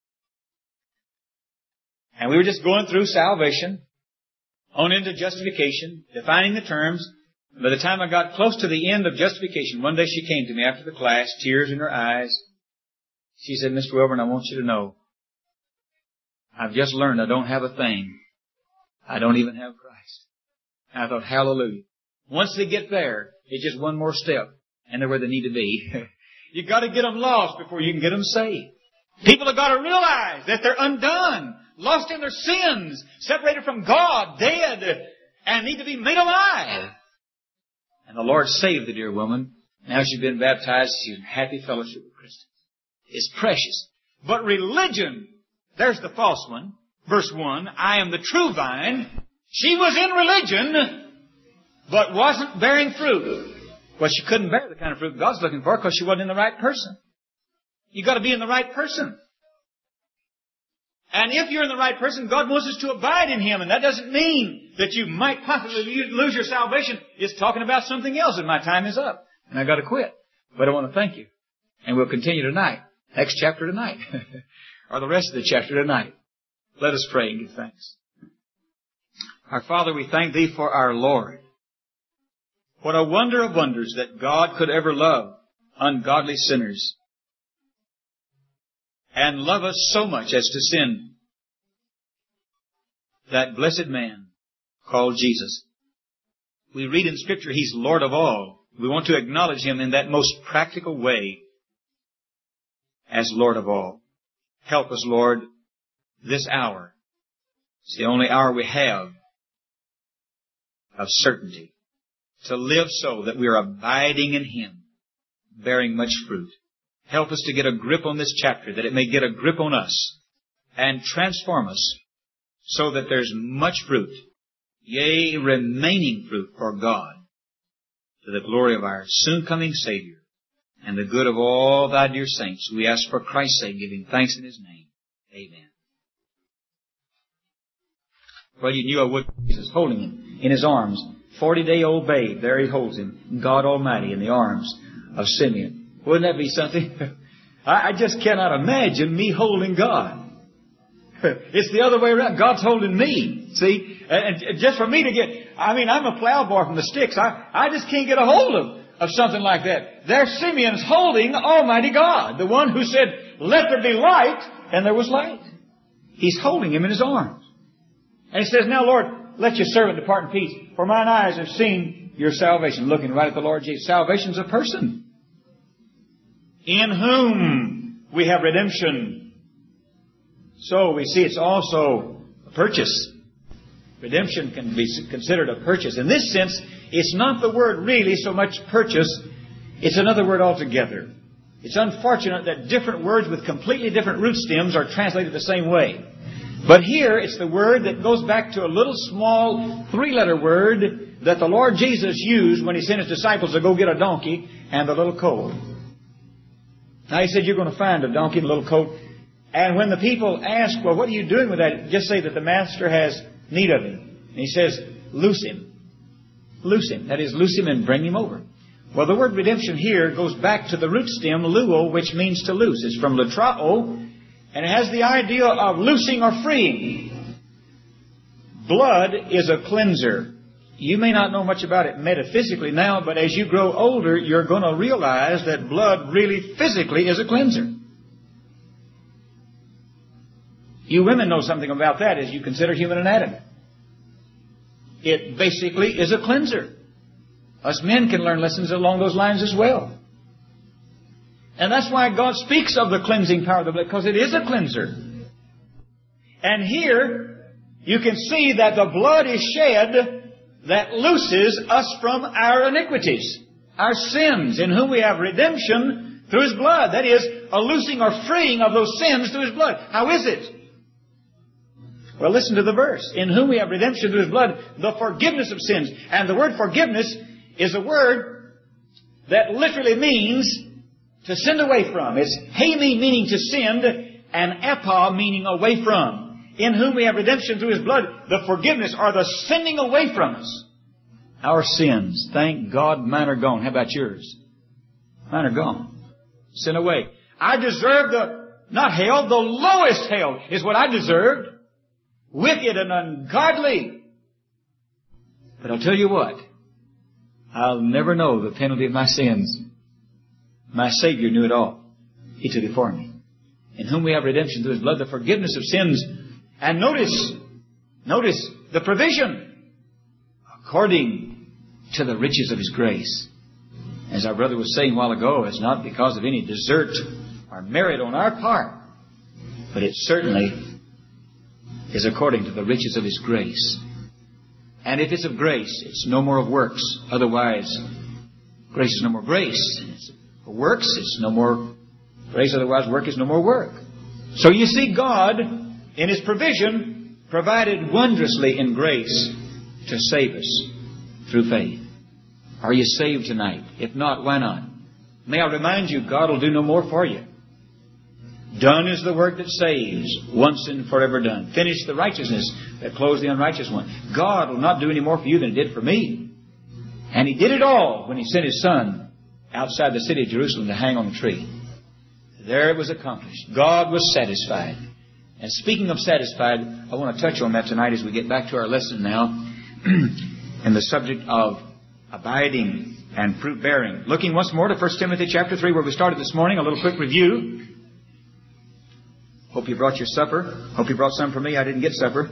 And we were just going through salvation, on into justification, defining the terms. By the time I got close to the end of justification, one day she came to me after the class, tears in her eyes. She said, Mister Wilburn, I want you to know, I've just learned I don't have a thing. I don't even have Christ. And I thought, hallelujah. Once they get there, it's just one more step, and they're where they need to be. You've got to get them lost before you can get them saved. People have got to realize that they're undone, lost in their sins, separated from God, dead, and need to be made alive. And the Lord saved the dear woman. Now she's been baptized. She's in happy fellowship with Christians. It's precious. But religion, there's the false one. Verse one, I am the true vine. She was in religion, but wasn't bearing fruit. Well, she couldn't bear the kind of fruit God's looking for because she wasn't in the right person. You've got to be in the right person. And if you're in the right person, God wants us to abide in Him. And that doesn't mean that you might possibly lose your salvation. It's talking about something else, and my time is up. And I've got to quit. But I want to thank you. And we'll continue tonight. Next chapter tonight. Or the rest of the chapter tonight. Let us pray and give thanks. Our Father, we thank Thee for our Lord. What a wonder of wonders that God could ever love ungodly sinners and love us so much as to send that blessed man called Jesus. We read in Scripture He's Lord of all. We want to acknowledge Him in that most practical way as Lord of all. Help us, Lord, this hour. It's the only hour we have of certainty. To live so that we are abiding in Him, bearing much fruit. help us to get a grip on this chapter, that it may get a grip on us and transform us so that there's much fruit, yea, remaining fruit for God, to the glory of our soon-coming Savior and the good of all Thy dear saints. We ask for Christ's sake, giving thanks in His name. Amen. Well, you knew I would. Jesus holding Him in His arms. Forty-day-old babe, there He holds Him, God Almighty, in the arms of Simeon. Wouldn't that be something? I just cannot imagine me holding God. It's the other way around. God's holding me. See? And just for me to get, I mean, I'm a plowboy from the sticks. I, I just can't get a hold of, of something like that. There Simeon's holding Almighty God, the one who said, let there be light, and there was light. He's holding Him in His arms. And He says, now Lord, let your servant depart in peace, for mine eyes have seen your salvation. Looking right at the Lord Jesus. Salvation's a person, in whom we have redemption. So we see it's also a purchase. Redemption can be considered a purchase. In this sense, it's not the word really so much purchase. It's another word altogether. It's unfortunate that different words with completely different root stems are translated the same way. But here, it's the word that goes back to a little small three-letter word that the Lord Jesus used when He sent His disciples to go get a donkey and a little colt. Now He said, you're going to find a donkey and a little colt. And when the people ask, well, what are you doing with that? Just say that the Master has need of him. And He says, loose him. Loose him. That is, loose him and bring him over. Well, the word redemption here goes back to the root stem, luo, which means to loose. It's from latrao, and it has the idea of loosing or freeing. Blood is a cleanser. You may not know much about it metaphysically now, but as you grow older, you're going to realize that blood really physically is a cleanser. You women know something about that as you consider human anatomy. It basically is a cleanser. Us men can learn lessons along those lines as well. And that's why God speaks of the cleansing power of the blood, because it is a cleanser. And here, you can see that the blood is shed that looses us from our iniquities, our sins, in whom we have redemption through His blood. That is, a loosing or freeing of those sins through His blood. How is it? Well, listen to the verse. In whom we have redemption through His blood, the forgiveness of sins. And the word forgiveness is a word that literally means to send away from. It's hemi meaning to send, and epa meaning away from. In whom we have redemption through His blood, the forgiveness or the sending away from us. Our sins, thank God, mine are gone. How about yours? Mine are gone. Sent away. I deserve the, not hell, the lowest hell is what I deserved. Wicked and ungodly. But I'll tell you what, I'll never know the penalty of my sins. My Savior knew it all. He took it for me. In whom we have redemption through His blood, the forgiveness of sins. And notice, notice the provision according to the riches of His grace. As our brother was saying a while ago, it's not because of any desert or merit on our part, but it certainly is according to the riches of His grace. And if it's of grace, it's no more of works. Otherwise, grace is no more grace. It's for works, it's no more grace. Otherwise, work is no more work. So you see, God, in His provision, provided wondrously in grace to save us through faith. Are you saved tonight? If not, why not? May I remind you, God will do no more for you. Done is the work that saves, once and forever done. Finished the righteousness that clothes the unrighteous one. God will not do any more for you than He did for me. And He did it all when He sent His Son outside the city of Jerusalem to hang on the tree. There it was accomplished. God was satisfied. And speaking of satisfied, I want to touch on that tonight as we get back to our lesson now in the subject of abiding and fruit bearing. Looking once more to First Timothy chapter three, where we started this morning, a little quick review. Hope you brought your supper. Hope you brought some for me. I didn't get supper.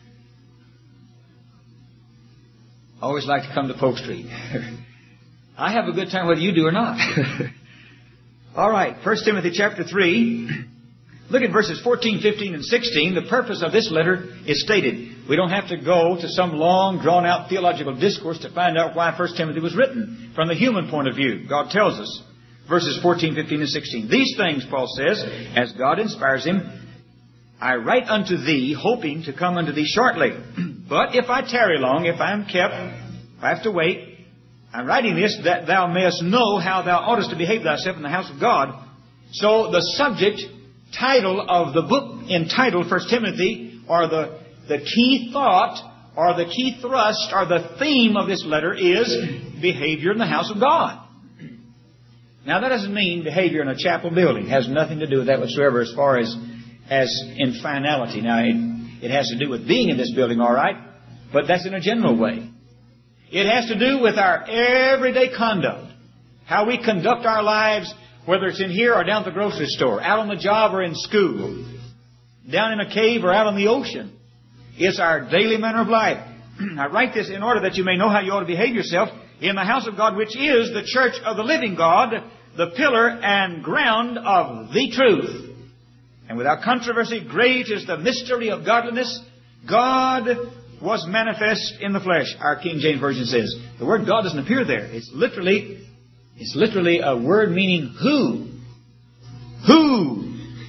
I always like to come to Polk Street. I have a good time whether you do or not. All right, First Timothy chapter three. Look at verses fourteen, fifteen, and sixteen. The purpose of this letter is stated. We don't have to go to some long, drawn-out theological discourse to find out why First Timothy was written from the human point of view. God tells us. verses fourteen, fifteen, and sixteen. These things, Paul says, as God inspires him, I write unto thee, hoping to come unto thee shortly. But if I tarry long, if I am kept, if I have to wait, I'm writing this that thou mayest know how thou oughtest to behave thyself in the house of God. So the subject, title of the book entitled First Timothy, or the, the key thought, or the key thrust, or the theme of this letter is behavior in the house of God. Now that doesn't mean behavior in a chapel building. It has nothing to do with that whatsoever as far as, as in finality. Now it, it has to do with being in this building, all right, but that's in a general way. It has to do with our everyday conduct. How we conduct our lives, whether it's in here or down at the grocery store, out on the job or in school, down in a cave or out on the ocean. It's our daily manner of life. I write this in order that you may know how you ought to behave yourself in the house of God, which is the church of the living God, the pillar and ground of the truth. And without controversy, great is the mystery of godliness. God was manifest in the flesh, our King James Version says. The word God doesn't appear there. It's literally, it's literally a word meaning who. Who?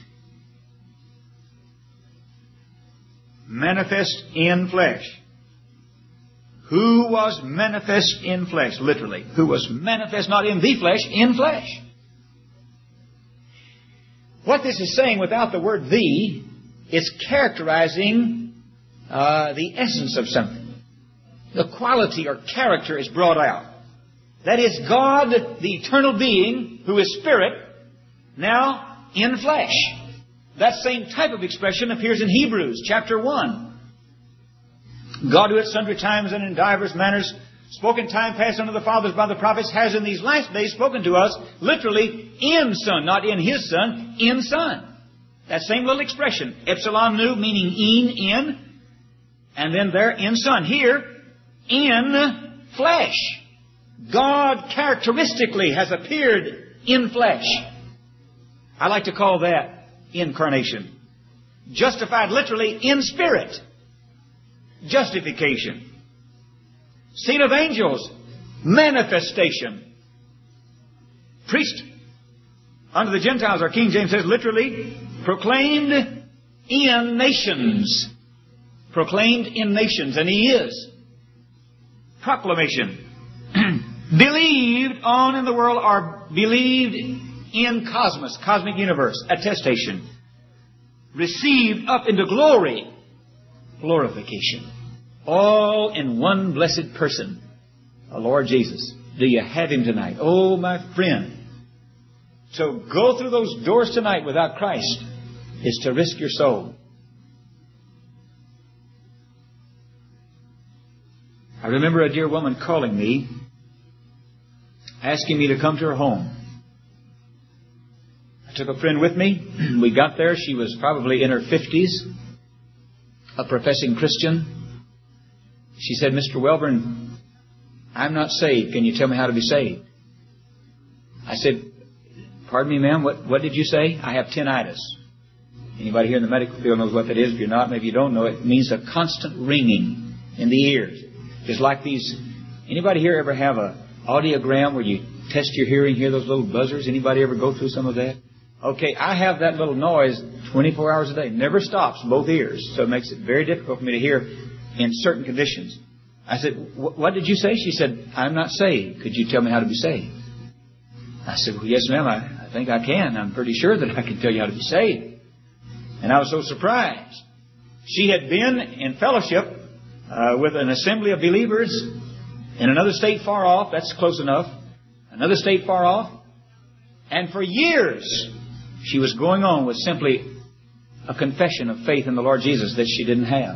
Manifest in flesh. Who was manifest in flesh, literally. Who was manifest not in the flesh, in flesh. What this is saying without the word the, is characterizing uh, the essence of something. The quality or character is brought out. That is God, the eternal being, who is spirit, now in flesh. That same type of expression appears in Hebrews chapter one. God, who at sundry times and in divers manners spoke in time past unto the fathers by the prophets, has in these last days spoken to us, literally in Son, not in His Son, in Son. That same little expression, epsilon nu, meaning in, in, and then there, in Son. Here, in flesh. God characteristically has appeared in flesh. I like to call that incarnation. Justified literally in spirit. Justification. Seen of angels. Manifestation. Preached unto the Gentiles, our King James says literally, proclaimed in nations. Proclaimed in nations. And He is. Proclamation. Believed on in the world, or believed in cosmos, cosmic universe. Attestation. Received up into glory. Glorification. All in one blessed person, the Lord Jesus. Do you have Him tonight? Oh, my friend. To go through those doors tonight without Christ is to risk your soul. I remember a dear woman calling me, asking me to come to her home. I took a friend with me. We got there. She was probably in her fifties, a professing Christian. She said, Mister Welburn, I'm not saved. Can you tell me how to be saved? I said, pardon me, ma'am, what, what did you say? I have tinnitus. Anybody here in the medical field knows what that is. If you're not, maybe you don't know. It means a constant ringing in the ears. It's like these... Anybody here ever have a audiogram where you test your hearing, hear those little buzzers? Anybody ever go through some of that? Okay, I have that little noise twenty-four hours a day. Never stops, both ears. So it makes it very difficult for me to hear in certain conditions. I said, what did you say? She said, I'm not saved. Could you tell me how to be saved? I said, well, yes, ma'am, I, I think I can. I'm pretty sure that I can tell you how to be saved. And I was so surprised. She had been in fellowship uh, with an assembly of believers in another state far off. That's close enough. Another state far off. And for years, she was going on with simply a confession of faith in the Lord Jesus that she didn't have.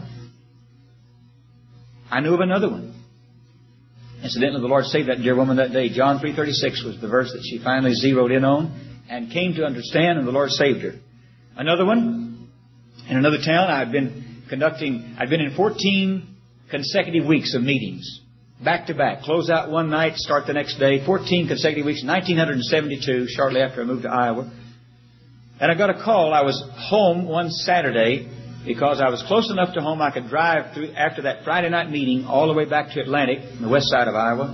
I knew of another one. Incidentally, the Lord saved that dear woman that day. John three thirty-six was the verse that she finally zeroed in on and came to understand, and the Lord saved her. Another one, in another town, I'd been conducting, I'd been in fourteen consecutive weeks of meetings. Back to back. Close out one night, start the next day. fourteen consecutive weeks, nineteen seventy-two, shortly after I moved to Iowa. And I got a call. I was home one Saturday because I was close enough to home I could drive through after that Friday night meeting all the way back to Atlantic, on the west side of Iowa.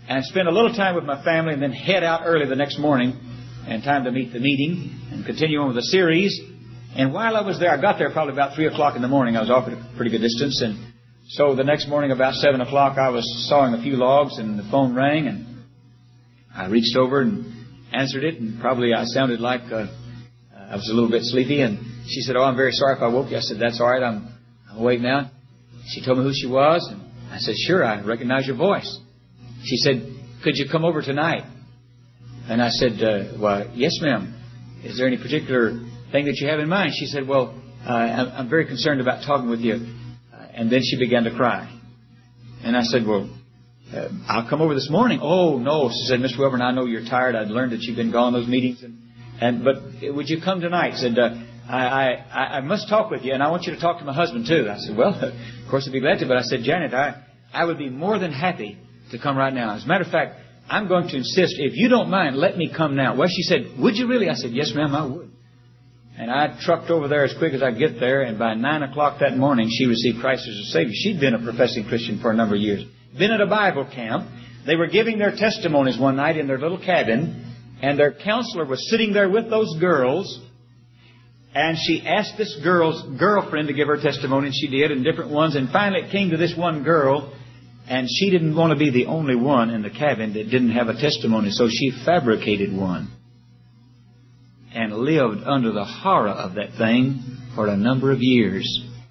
and spend a little time with my family and then head out early the next morning and time to meet the meeting and continue on with the series. And while I was there, I got there probably about three o'clock in the morning. I was off at a pretty good distance. And so the next morning about seven o'clock, I was sawing a few logs and the phone rang, and I reached over and answered it, and probably I sounded like uh, I was a little bit sleepy. And she said, "Oh, I'm very sorry if I woke you." I said, "That's all right. I'm, I'm awake now." She told me who she was, and I said, "Sure, I recognize your voice." She said, "Could you come over tonight?" And I said, uh, "Well, yes, ma'am. Is there any particular thing that you have in mind?" She said, "Well, uh, I'm, I'm very concerned about talking with you." Uh, and then she began to cry. And I said, "Well, uh, I'll come over this morning." "Oh, no," she said, "Mister Wilburn, I know you're tired. I'd learned that you've been gone those meetings. And, and But would you come tonight?" I said, uh, I, I, I must talk with you, and I want you to talk to my husband, too. I said, "Well, of course, I'd be glad to." But I said, "Janet, I, I would be more than happy to come right now. As a matter of fact, I'm going to insist, if you don't mind, let me come now." Well, she said, "Would you really?" I said, "Yes, ma'am, I would." And I trucked over there as quick as I could get there, and by nine o'clock that morning, she received Christ as her Savior. She'd been a professing Christian for a number of years. Been at a Bible camp. They were giving their testimonies one night in their little cabin, and their counselor was sitting there with those girls, and she asked this girl's girlfriend to give her testimony, and she did, and different ones, and finally it came to this one girl, and she didn't want to be the only one in the cabin that didn't have a testimony, so she fabricated one and lived under the horror of that thing for a number of years.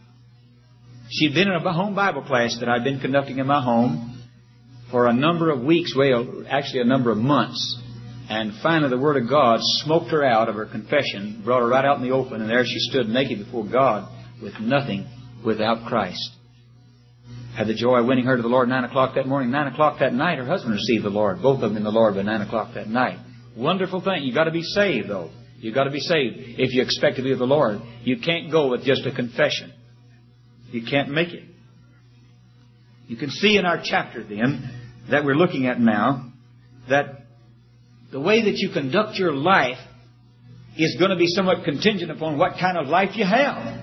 She'd been in a home Bible class that I'd been conducting in my home for a number of weeks, well, actually a number of months. And finally the Word of God smoked her out of her confession, brought her right out in the open, and there she stood naked before God with nothing without Christ. Had the joy of winning her to the Lord nine o'clock that morning. Nine o'clock that night, her husband received the Lord. Both of them in the Lord by nine o'clock that night. Wonderful thing. You've got to be saved, though. You've got to be saved if you expect to be with the Lord. You can't go with just a confession. You can't make it. You can see in our chapter, then, that we're looking at now, that the way that you conduct your life is going to be somewhat contingent upon what kind of life you have.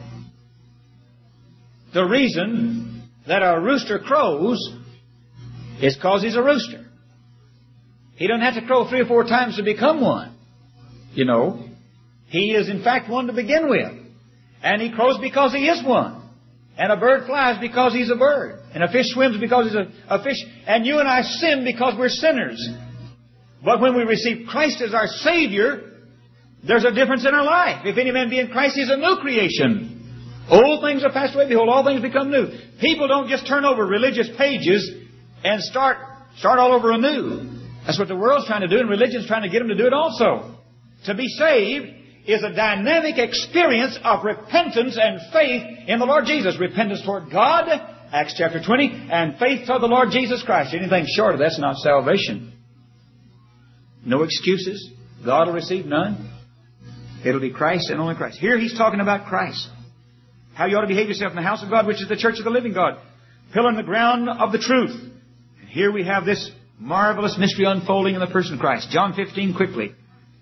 The reason that a rooster crows is because he's a rooster. He doesn't have to crow three or four times to become one. You know, he is in fact one to begin with. And he crows because he is one. And a bird flies because he's a bird. And a fish swims because he's a, a fish. And you and I sin because we're sinners. But when we receive Christ as our Savior, there's a difference in our life. If any man be in Christ, he's a new creation. Old things are passed away. Behold, all things become new. People don't just turn over religious pages and start, start all over anew. That's what the world's trying to do, and religion's trying to get them to do it also. To be saved is a dynamic experience of repentance and faith in the Lord Jesus. Repentance toward God, Acts chapter twenty, and faith toward the Lord Jesus Christ. Anything short of that's not salvation. No excuses. God will receive none. It'll be Christ and only Christ. Here he's talking about Christ. How you ought to behave yourself in the house of God, which is the church of the living God. Pillar in the ground of the truth. And here we have this marvelous mystery unfolding in the person of Christ. John fifteen, quickly.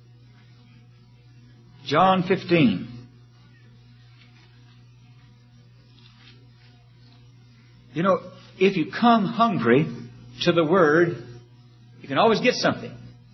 John fifteen. You know, if you come hungry to the Word, you can always get something.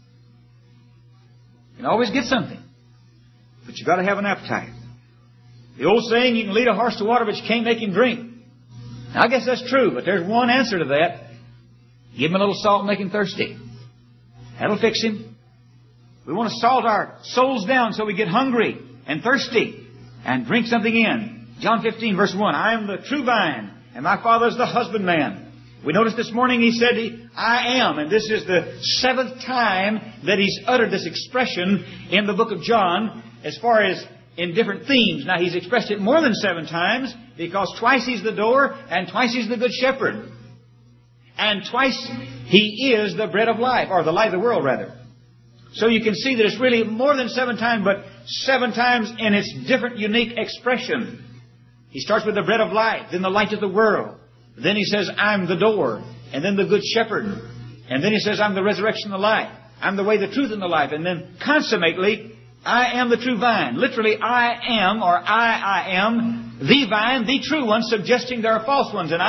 You can always get something. But you've got to have an appetite. The old saying, you can lead a horse to water, but you can't make him drink. Now, I guess that's true, but there's one answer to that. Give him a little salt and make him thirsty. That'll fix him. We want to salt our souls down so we get hungry and thirsty and drink something in. John fifteen, verse one. I am the true vine, and my Father is the husbandman. We noticed this morning he said, I am. And this is the seventh time that he's uttered this expression in the book of John as far as in different themes. Now, he's expressed it more than seven times because twice he's the door and twice he's the good shepherd. And twice he is the bread of life, or the light of the world, rather. So you can see that it's really more than seven times, but seven times in its different, unique expression. He starts with the bread of life, then the light of the world. Then he says, I'm the door. And then the good shepherd. And then he says, I'm the resurrection and the life. I'm the way, the truth, and the life. And then consummately, I am the true vine. Literally, I am, or I, I am, the vine, the true one, suggesting there are false ones. And I'm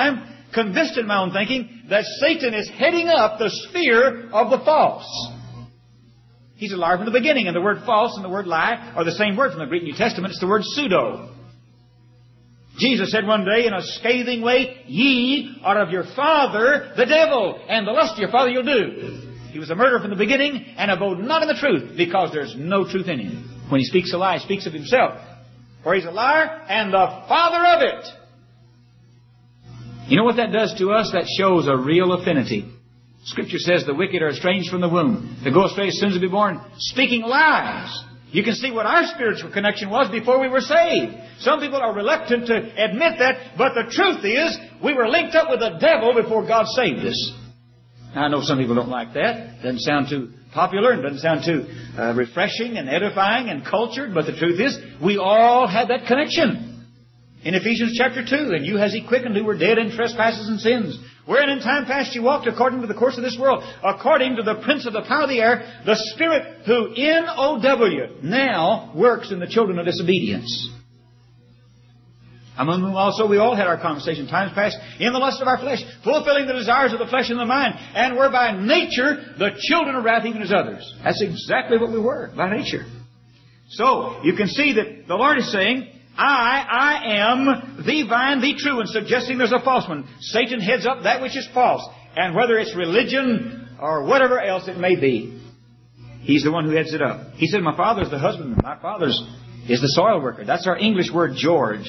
convinced in my own thinking that Satan is heading up the sphere of the false. He's a liar from the beginning, and the word false and the word lie are the same word from the Greek New Testament. It's the word pseudo. Jesus said one day in a scathing way, "Ye are of your father the devil, and the lust of your father you'll do." He was a murderer from the beginning, and abode not in the truth, because there's no truth in him. When he speaks a lie, he speaks of himself. For he's a liar and the father of it. You know what that does to us? That shows a real affinity. Scripture says the wicked are estranged from the womb. They go astray as soon as they be born, speaking lies. You can see what our spiritual connection was before we were saved. Some people are reluctant to admit that, but the truth is, we were linked up with the devil before God saved us. Now, I know some people don't like that. Doesn't sound too popular and doesn't sound too uh, refreshing and edifying and cultured, but the truth is, we all had that connection. In Ephesians chapter two, and you has He quickened who were dead in trespasses and sins, wherein in time past you walked according to the course of this world, according to the prince of the power of the air, the spirit who N O W now works in the children of disobedience. Among whom also we all had our conversation times past in the lust of our flesh, fulfilling the desires of the flesh and the mind, and were by nature the children of wrath even as others. That's exactly what we were, by nature. So, you can see that the Lord is saying, I, I am the vine, the true, and suggesting there's a false one. Satan heads up that which is false. And whether it's religion or whatever else it may be, he's the one who heads it up. He said, my father's the husbandman, my father's is the soil worker. That's our English word, George.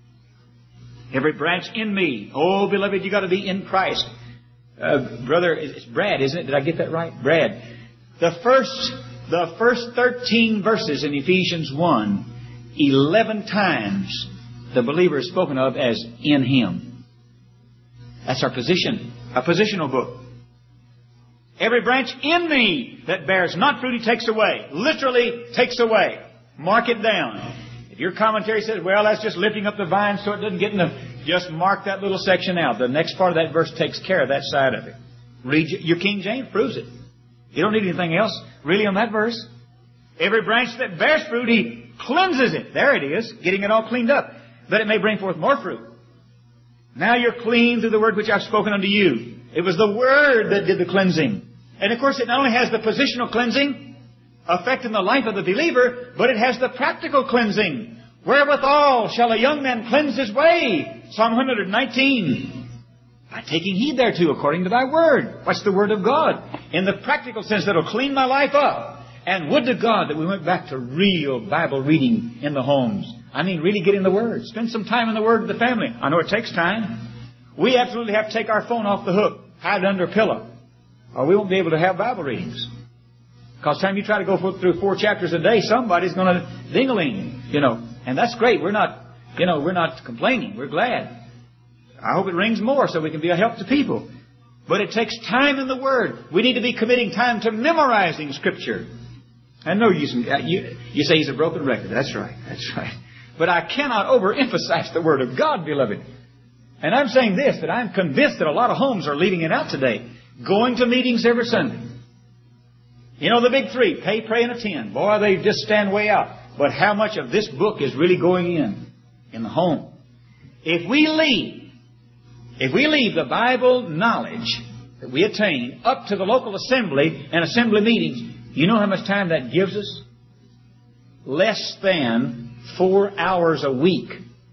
Every branch in me. Oh, beloved, you got to be in Christ. Uh, brother, it's Brad, isn't it? Did I get that right? Brad. The first, the first thirteen verses in Ephesians one, eleven times the believer is spoken of as in Him. That's our position. A positional book. Every branch in me that bears not fruit He takes away. Literally takes away. Mark it down. If your commentary says, well, that's just lifting up the vine so it doesn't get in the... Just mark that little section out. The next part of that verse takes care of that side of it. Read your King James, proves it. You don't need anything else really on that verse. Every branch that bears fruit, He cleanses it. There it is, getting it all cleaned up, that it may bring forth more fruit. Now you're clean through the word which I've spoken unto you. It was the word that did the cleansing. And of course it not only has the positional cleansing, affecting the life of the believer, but it has the practical cleansing. Wherewithal shall a young man cleanse his way? Psalm one nineteen. By taking heed thereto according to thy word. What's the word of God? In the practical sense, that'll clean my life up. And would to God that we went back to real Bible reading in the homes. I mean, really get in the Word. Spend some time in the Word with the family. I know it takes time. We absolutely have to take our phone off the hook, hide it under a pillow, or we won't be able to have Bible readings. Because time you try to go through four chapters a day, somebody's going to ding-a-ling, you know. And that's great. We're not, you know, we're not complaining. We're glad. I hope it rings more so we can be a help to people. But it takes time in the Word. We need to be committing time to memorizing Scripture. I know you, you, you say he's a broken record. That's right. That's right. But I cannot overemphasize the Word of God, beloved. And I'm saying this, that I'm convinced that a lot of homes are leaving it out today. Going to meetings every Sunday. You know, the big three, pay, pray, and attend. Boy, they just stand way out. But how much of this book is really going in, in the home? If we leave, if we leave the Bible knowledge that we attain up to the local assembly and assembly meetings, you know how much time that gives us? Less than four hours a week.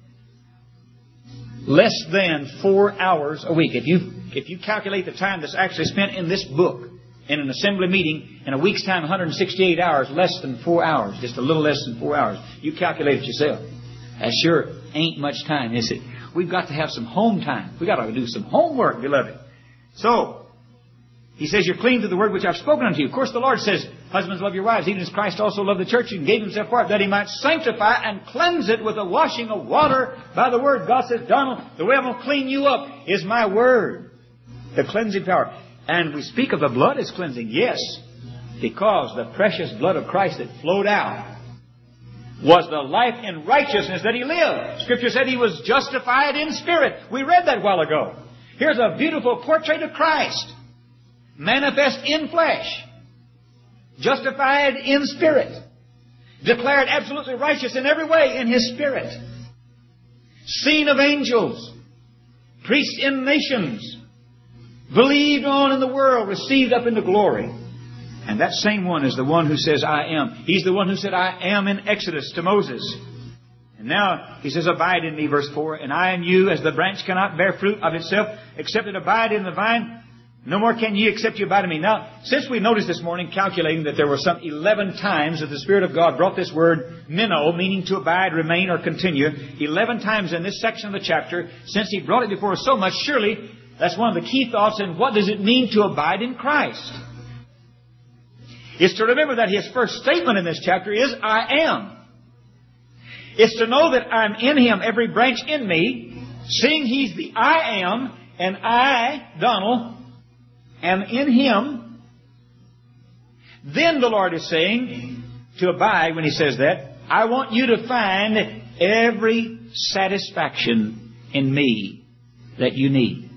Less than four hours a week. If you, if you calculate the time that's actually spent in this book, in an assembly meeting, in a week's time, one hundred sixty-eight hours, less than four hours. Just a little less than four hours. You calculate it yourself. That sure ain't much time, is it? We've got to have some home time. We've got to do some homework, beloved. So, He says, you're clean through the word which I've spoken unto you. Of course, the Lord says, husbands, love your wives, even as Christ also loved the church and gave Himself for it, that He might sanctify and cleanse it with the washing of water by the word. God says, Donald, the way I'm going to clean you up is my word. The cleansing power. And we speak of the blood as cleansing. Yes, because the precious blood of Christ that flowed out was the life in righteousness that He lived. Scripture said He was justified in spirit. We read that a while ago. Here's a beautiful portrait of Christ. Manifest in flesh. Justified in spirit. Declared absolutely righteous in every way in His spirit. Seen of angels. preached in nations, believed on in the world, received up into glory. And that same one is the one who says, I am. He's the one who said, I am in Exodus to Moses. And now He says, abide in me, verse four. And I in you, as the branch cannot bear fruit of itself, except it abide in the vine, no more can ye except you abide in me. Now, since we noticed this morning, calculating that there were some eleven times that the Spirit of God brought this word meno, meaning to abide, remain, or continue, eleven times in this section of the chapter, since He brought it before us so much, surely that's one of the key thoughts in what does it mean to abide in Christ. It's to remember that His first statement in this chapter is, I am. It's to know that I'm in Him, every branch in me, seeing He's the I am, and I, Donald, am in Him. Then the Lord is saying to abide when He says that, I want you to find every satisfaction in me that you need.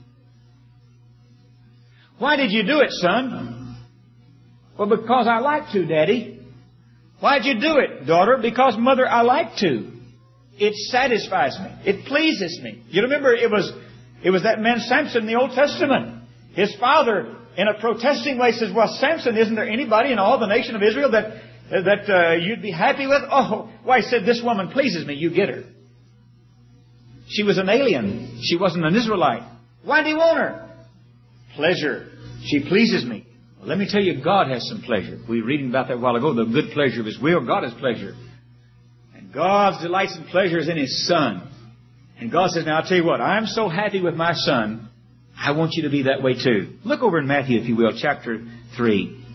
Why did you do it, son? Well, because I like to, Daddy. Why'd you do it, daughter? Because, Mother, I like to. It satisfies me. It pleases me. You remember it was, it was that man Samson in the Old Testament. His father, in a protesting way, says, well, Samson, isn't there anybody in all the nation of Israel that, that uh, you'd be happy with? Oh, why, he said, this woman pleases me. You get her. She was an alien. She wasn't an Israelite. Why do you want her? Pleasure. She pleases me. Well, let me tell you, God has some pleasure. We were reading about that a while ago, the good pleasure of His will. God has pleasure. And God's delights and pleasures in His Son. And God says, now I'll tell you what, I'm so happy with my Son, I want you to be that way too. Look over in Matthew, if you will, chapter three.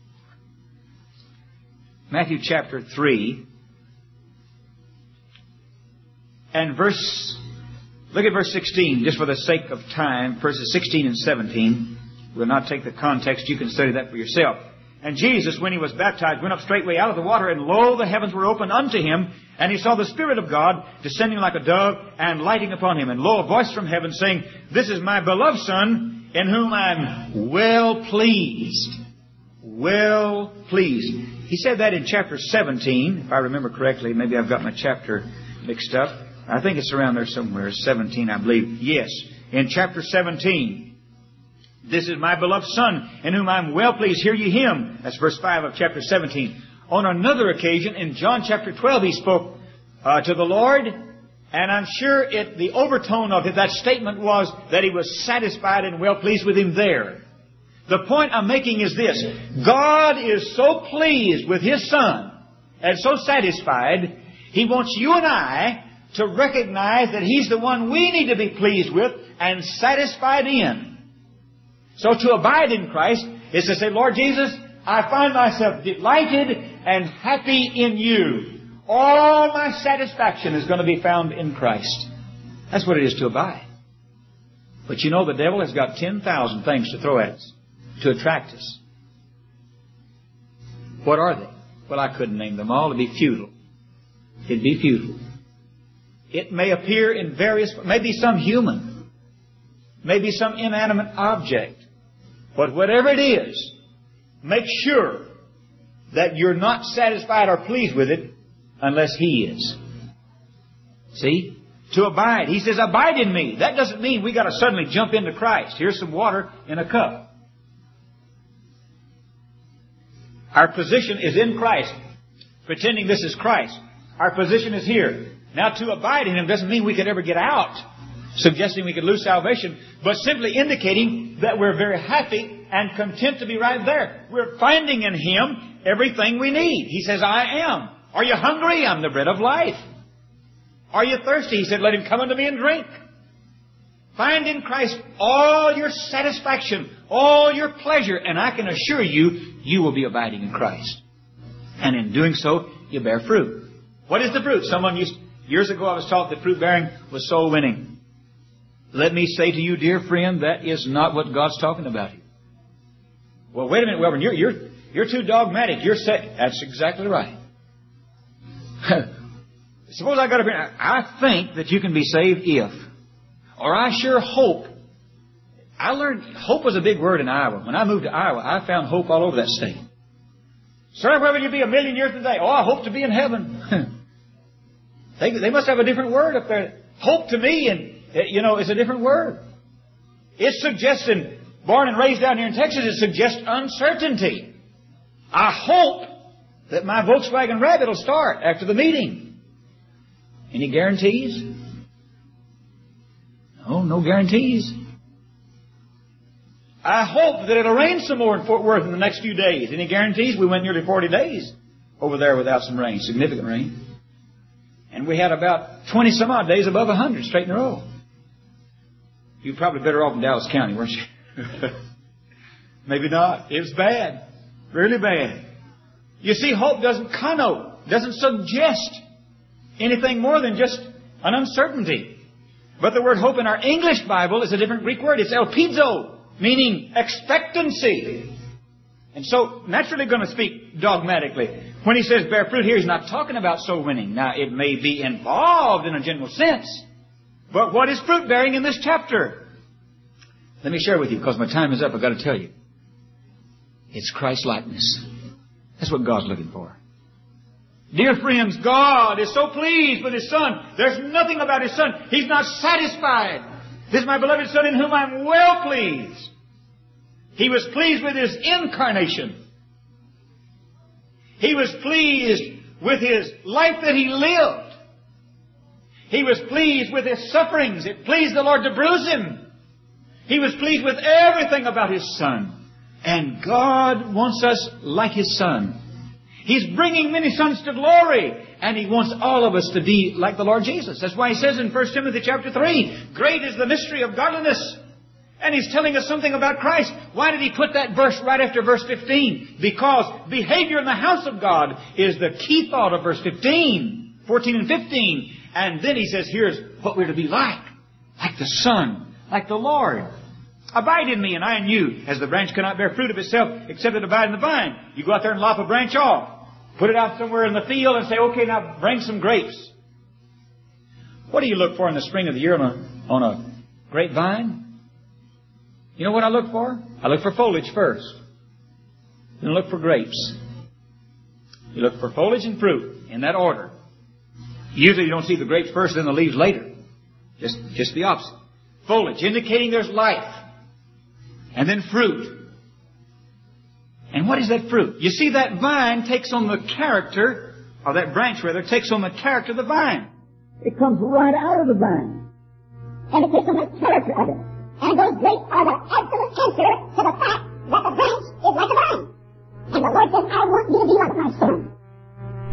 Matthew chapter three. And verse, look at verse sixteen, just for the sake of time, verses sixteen and seventeen. We'll not take the context. You can study that for yourself. And Jesus, when He was baptized, went up straightway out of the water, and lo, the heavens were opened unto Him, and He saw the Spirit of God descending like a dove and lighting upon Him. And lo, a voice from heaven saying, This is my beloved Son, in whom I'm well pleased. Well pleased. He said that in chapter seventeen, if I remember correctly. Maybe I've got my chapter mixed up. I think it's around there somewhere. seventeen, I believe. Yes, in chapter seventeen. This is my beloved Son, in whom I'm well pleased. Hear ye Him. That's verse five of chapter seventeen. On another occasion, in John chapter twelve, He spoke uh, to the Lord. And I'm sure it, the overtone of it, that statement was that He was satisfied and well pleased with Him there. The point I'm making is this. God is so pleased with His Son and so satisfied, He wants you and I to recognize that He's the one we need to be pleased with and satisfied in. So to abide in Christ is to say, Lord Jesus, I find myself delighted and happy in You. All my satisfaction is going to be found in Christ. That's what it is to abide. But you know the devil has got ten thousand things to throw at us, to attract us. What are they? Well, I couldn't name them all. It'd be futile. It'd be futile. It may appear in various, maybe some human, maybe some inanimate object. But whatever it is, make sure that you're not satisfied or pleased with it unless He is. See? To abide. He says, abide in me. That doesn't mean we got to suddenly jump into Christ. Here's some water in a cup. Our position is in Christ, pretending this is Christ. Our position is here. Now, to abide in Him doesn't mean we could ever get out, suggesting we could lose salvation, but simply indicating that we're very happy and content to be right there. We're finding in Him everything we need. He says, I am. Are you hungry? I'm the bread of life. Are you thirsty? He said, let him come unto me and drink. Find in Christ all your satisfaction, all your pleasure, and I can assure you, you will be abiding in Christ. And in doing so, you bear fruit. What is the fruit? Someone used, years ago I was taught that fruit bearing was soul winning. Let me say to you, dear friend, that is not what God's talking about here. Well, wait a minute, Welburn, you're, you're, you're too dogmatic. You're set. That's exactly right. Suppose I got up here and I think that you can be saved if, or I sure hope. I learned, hope was a big word in Iowa. When I moved to Iowa, I found hope all over that state. Sir, where will you be a million years today? Oh, I hope to be in heaven. they, they must have a different word up there. Hope to me, and you know, is a different word. It's suggesting, born and raised down here in Texas, it suggests uncertainty. I hope that my Volkswagen Rabbit will start after the meeting. Any guarantees? No, no guarantees. I hope that it'll rain some more in Fort Worth in the next few days. Any guarantees? We went nearly forty days over there without some rain, significant rain. And we had about twenty some odd days above one hundred straight in a row. You're probably better off in Dallas County, weren't you? Maybe not. It was bad. Really bad. You see, hope doesn't connote, doesn't suggest anything more than just an uncertainty. But the word hope in our English Bible is a different Greek word. It's elpizo, meaning expectancy. And so, naturally going to speak dogmatically. When he says bear fruit here, he's not talking about soul winning. Now, it may be involved in a general sense. But what is fruit bearing in this chapter? Let me share with you, because my time is up. I've got to tell you. It's Christ likeness. That's what God's looking for. Dear friends, God is so pleased with His Son. There's nothing about His Son. He's not satisfied. This is my beloved Son in whom I'm well pleased. He was pleased with His incarnation. He was pleased with His life that He lived. He was pleased with His sufferings. It pleased the Lord to bruise Him. He was pleased with everything about His Son. And God wants us like His Son. He's bringing many sons to glory. And He wants all of us to be like the Lord Jesus. That's why He says in First Timothy chapter three, great is the mystery of godliness. And He's telling us something about Christ. Why did He put that verse right after verse fifteen? Because behavior in the house of God is the key thought of verse fifteen, fourteen and fifteen. And then He says, here's what we're to be like. Like the Son, like the Lord. Abide in me and I in you, as the branch cannot bear fruit of itself except it abide in the vine. You go out there and lop a branch off. Put it out somewhere in the field and say, okay, now bring some grapes. What do you look for in the spring of the year on a, on a grapevine? You know what I look for? I look for foliage first. Then I look for grapes. You look for foliage and fruit in that order. Usually you don't see the grapes first, then the leaves later. Just, just the opposite. Foliage, indicating there's life. And then fruit. And what is that fruit? You see, that vine takes on the character, or that branch rather, takes on the character of the vine. It comes right out of the vine. And it takes on the character of it.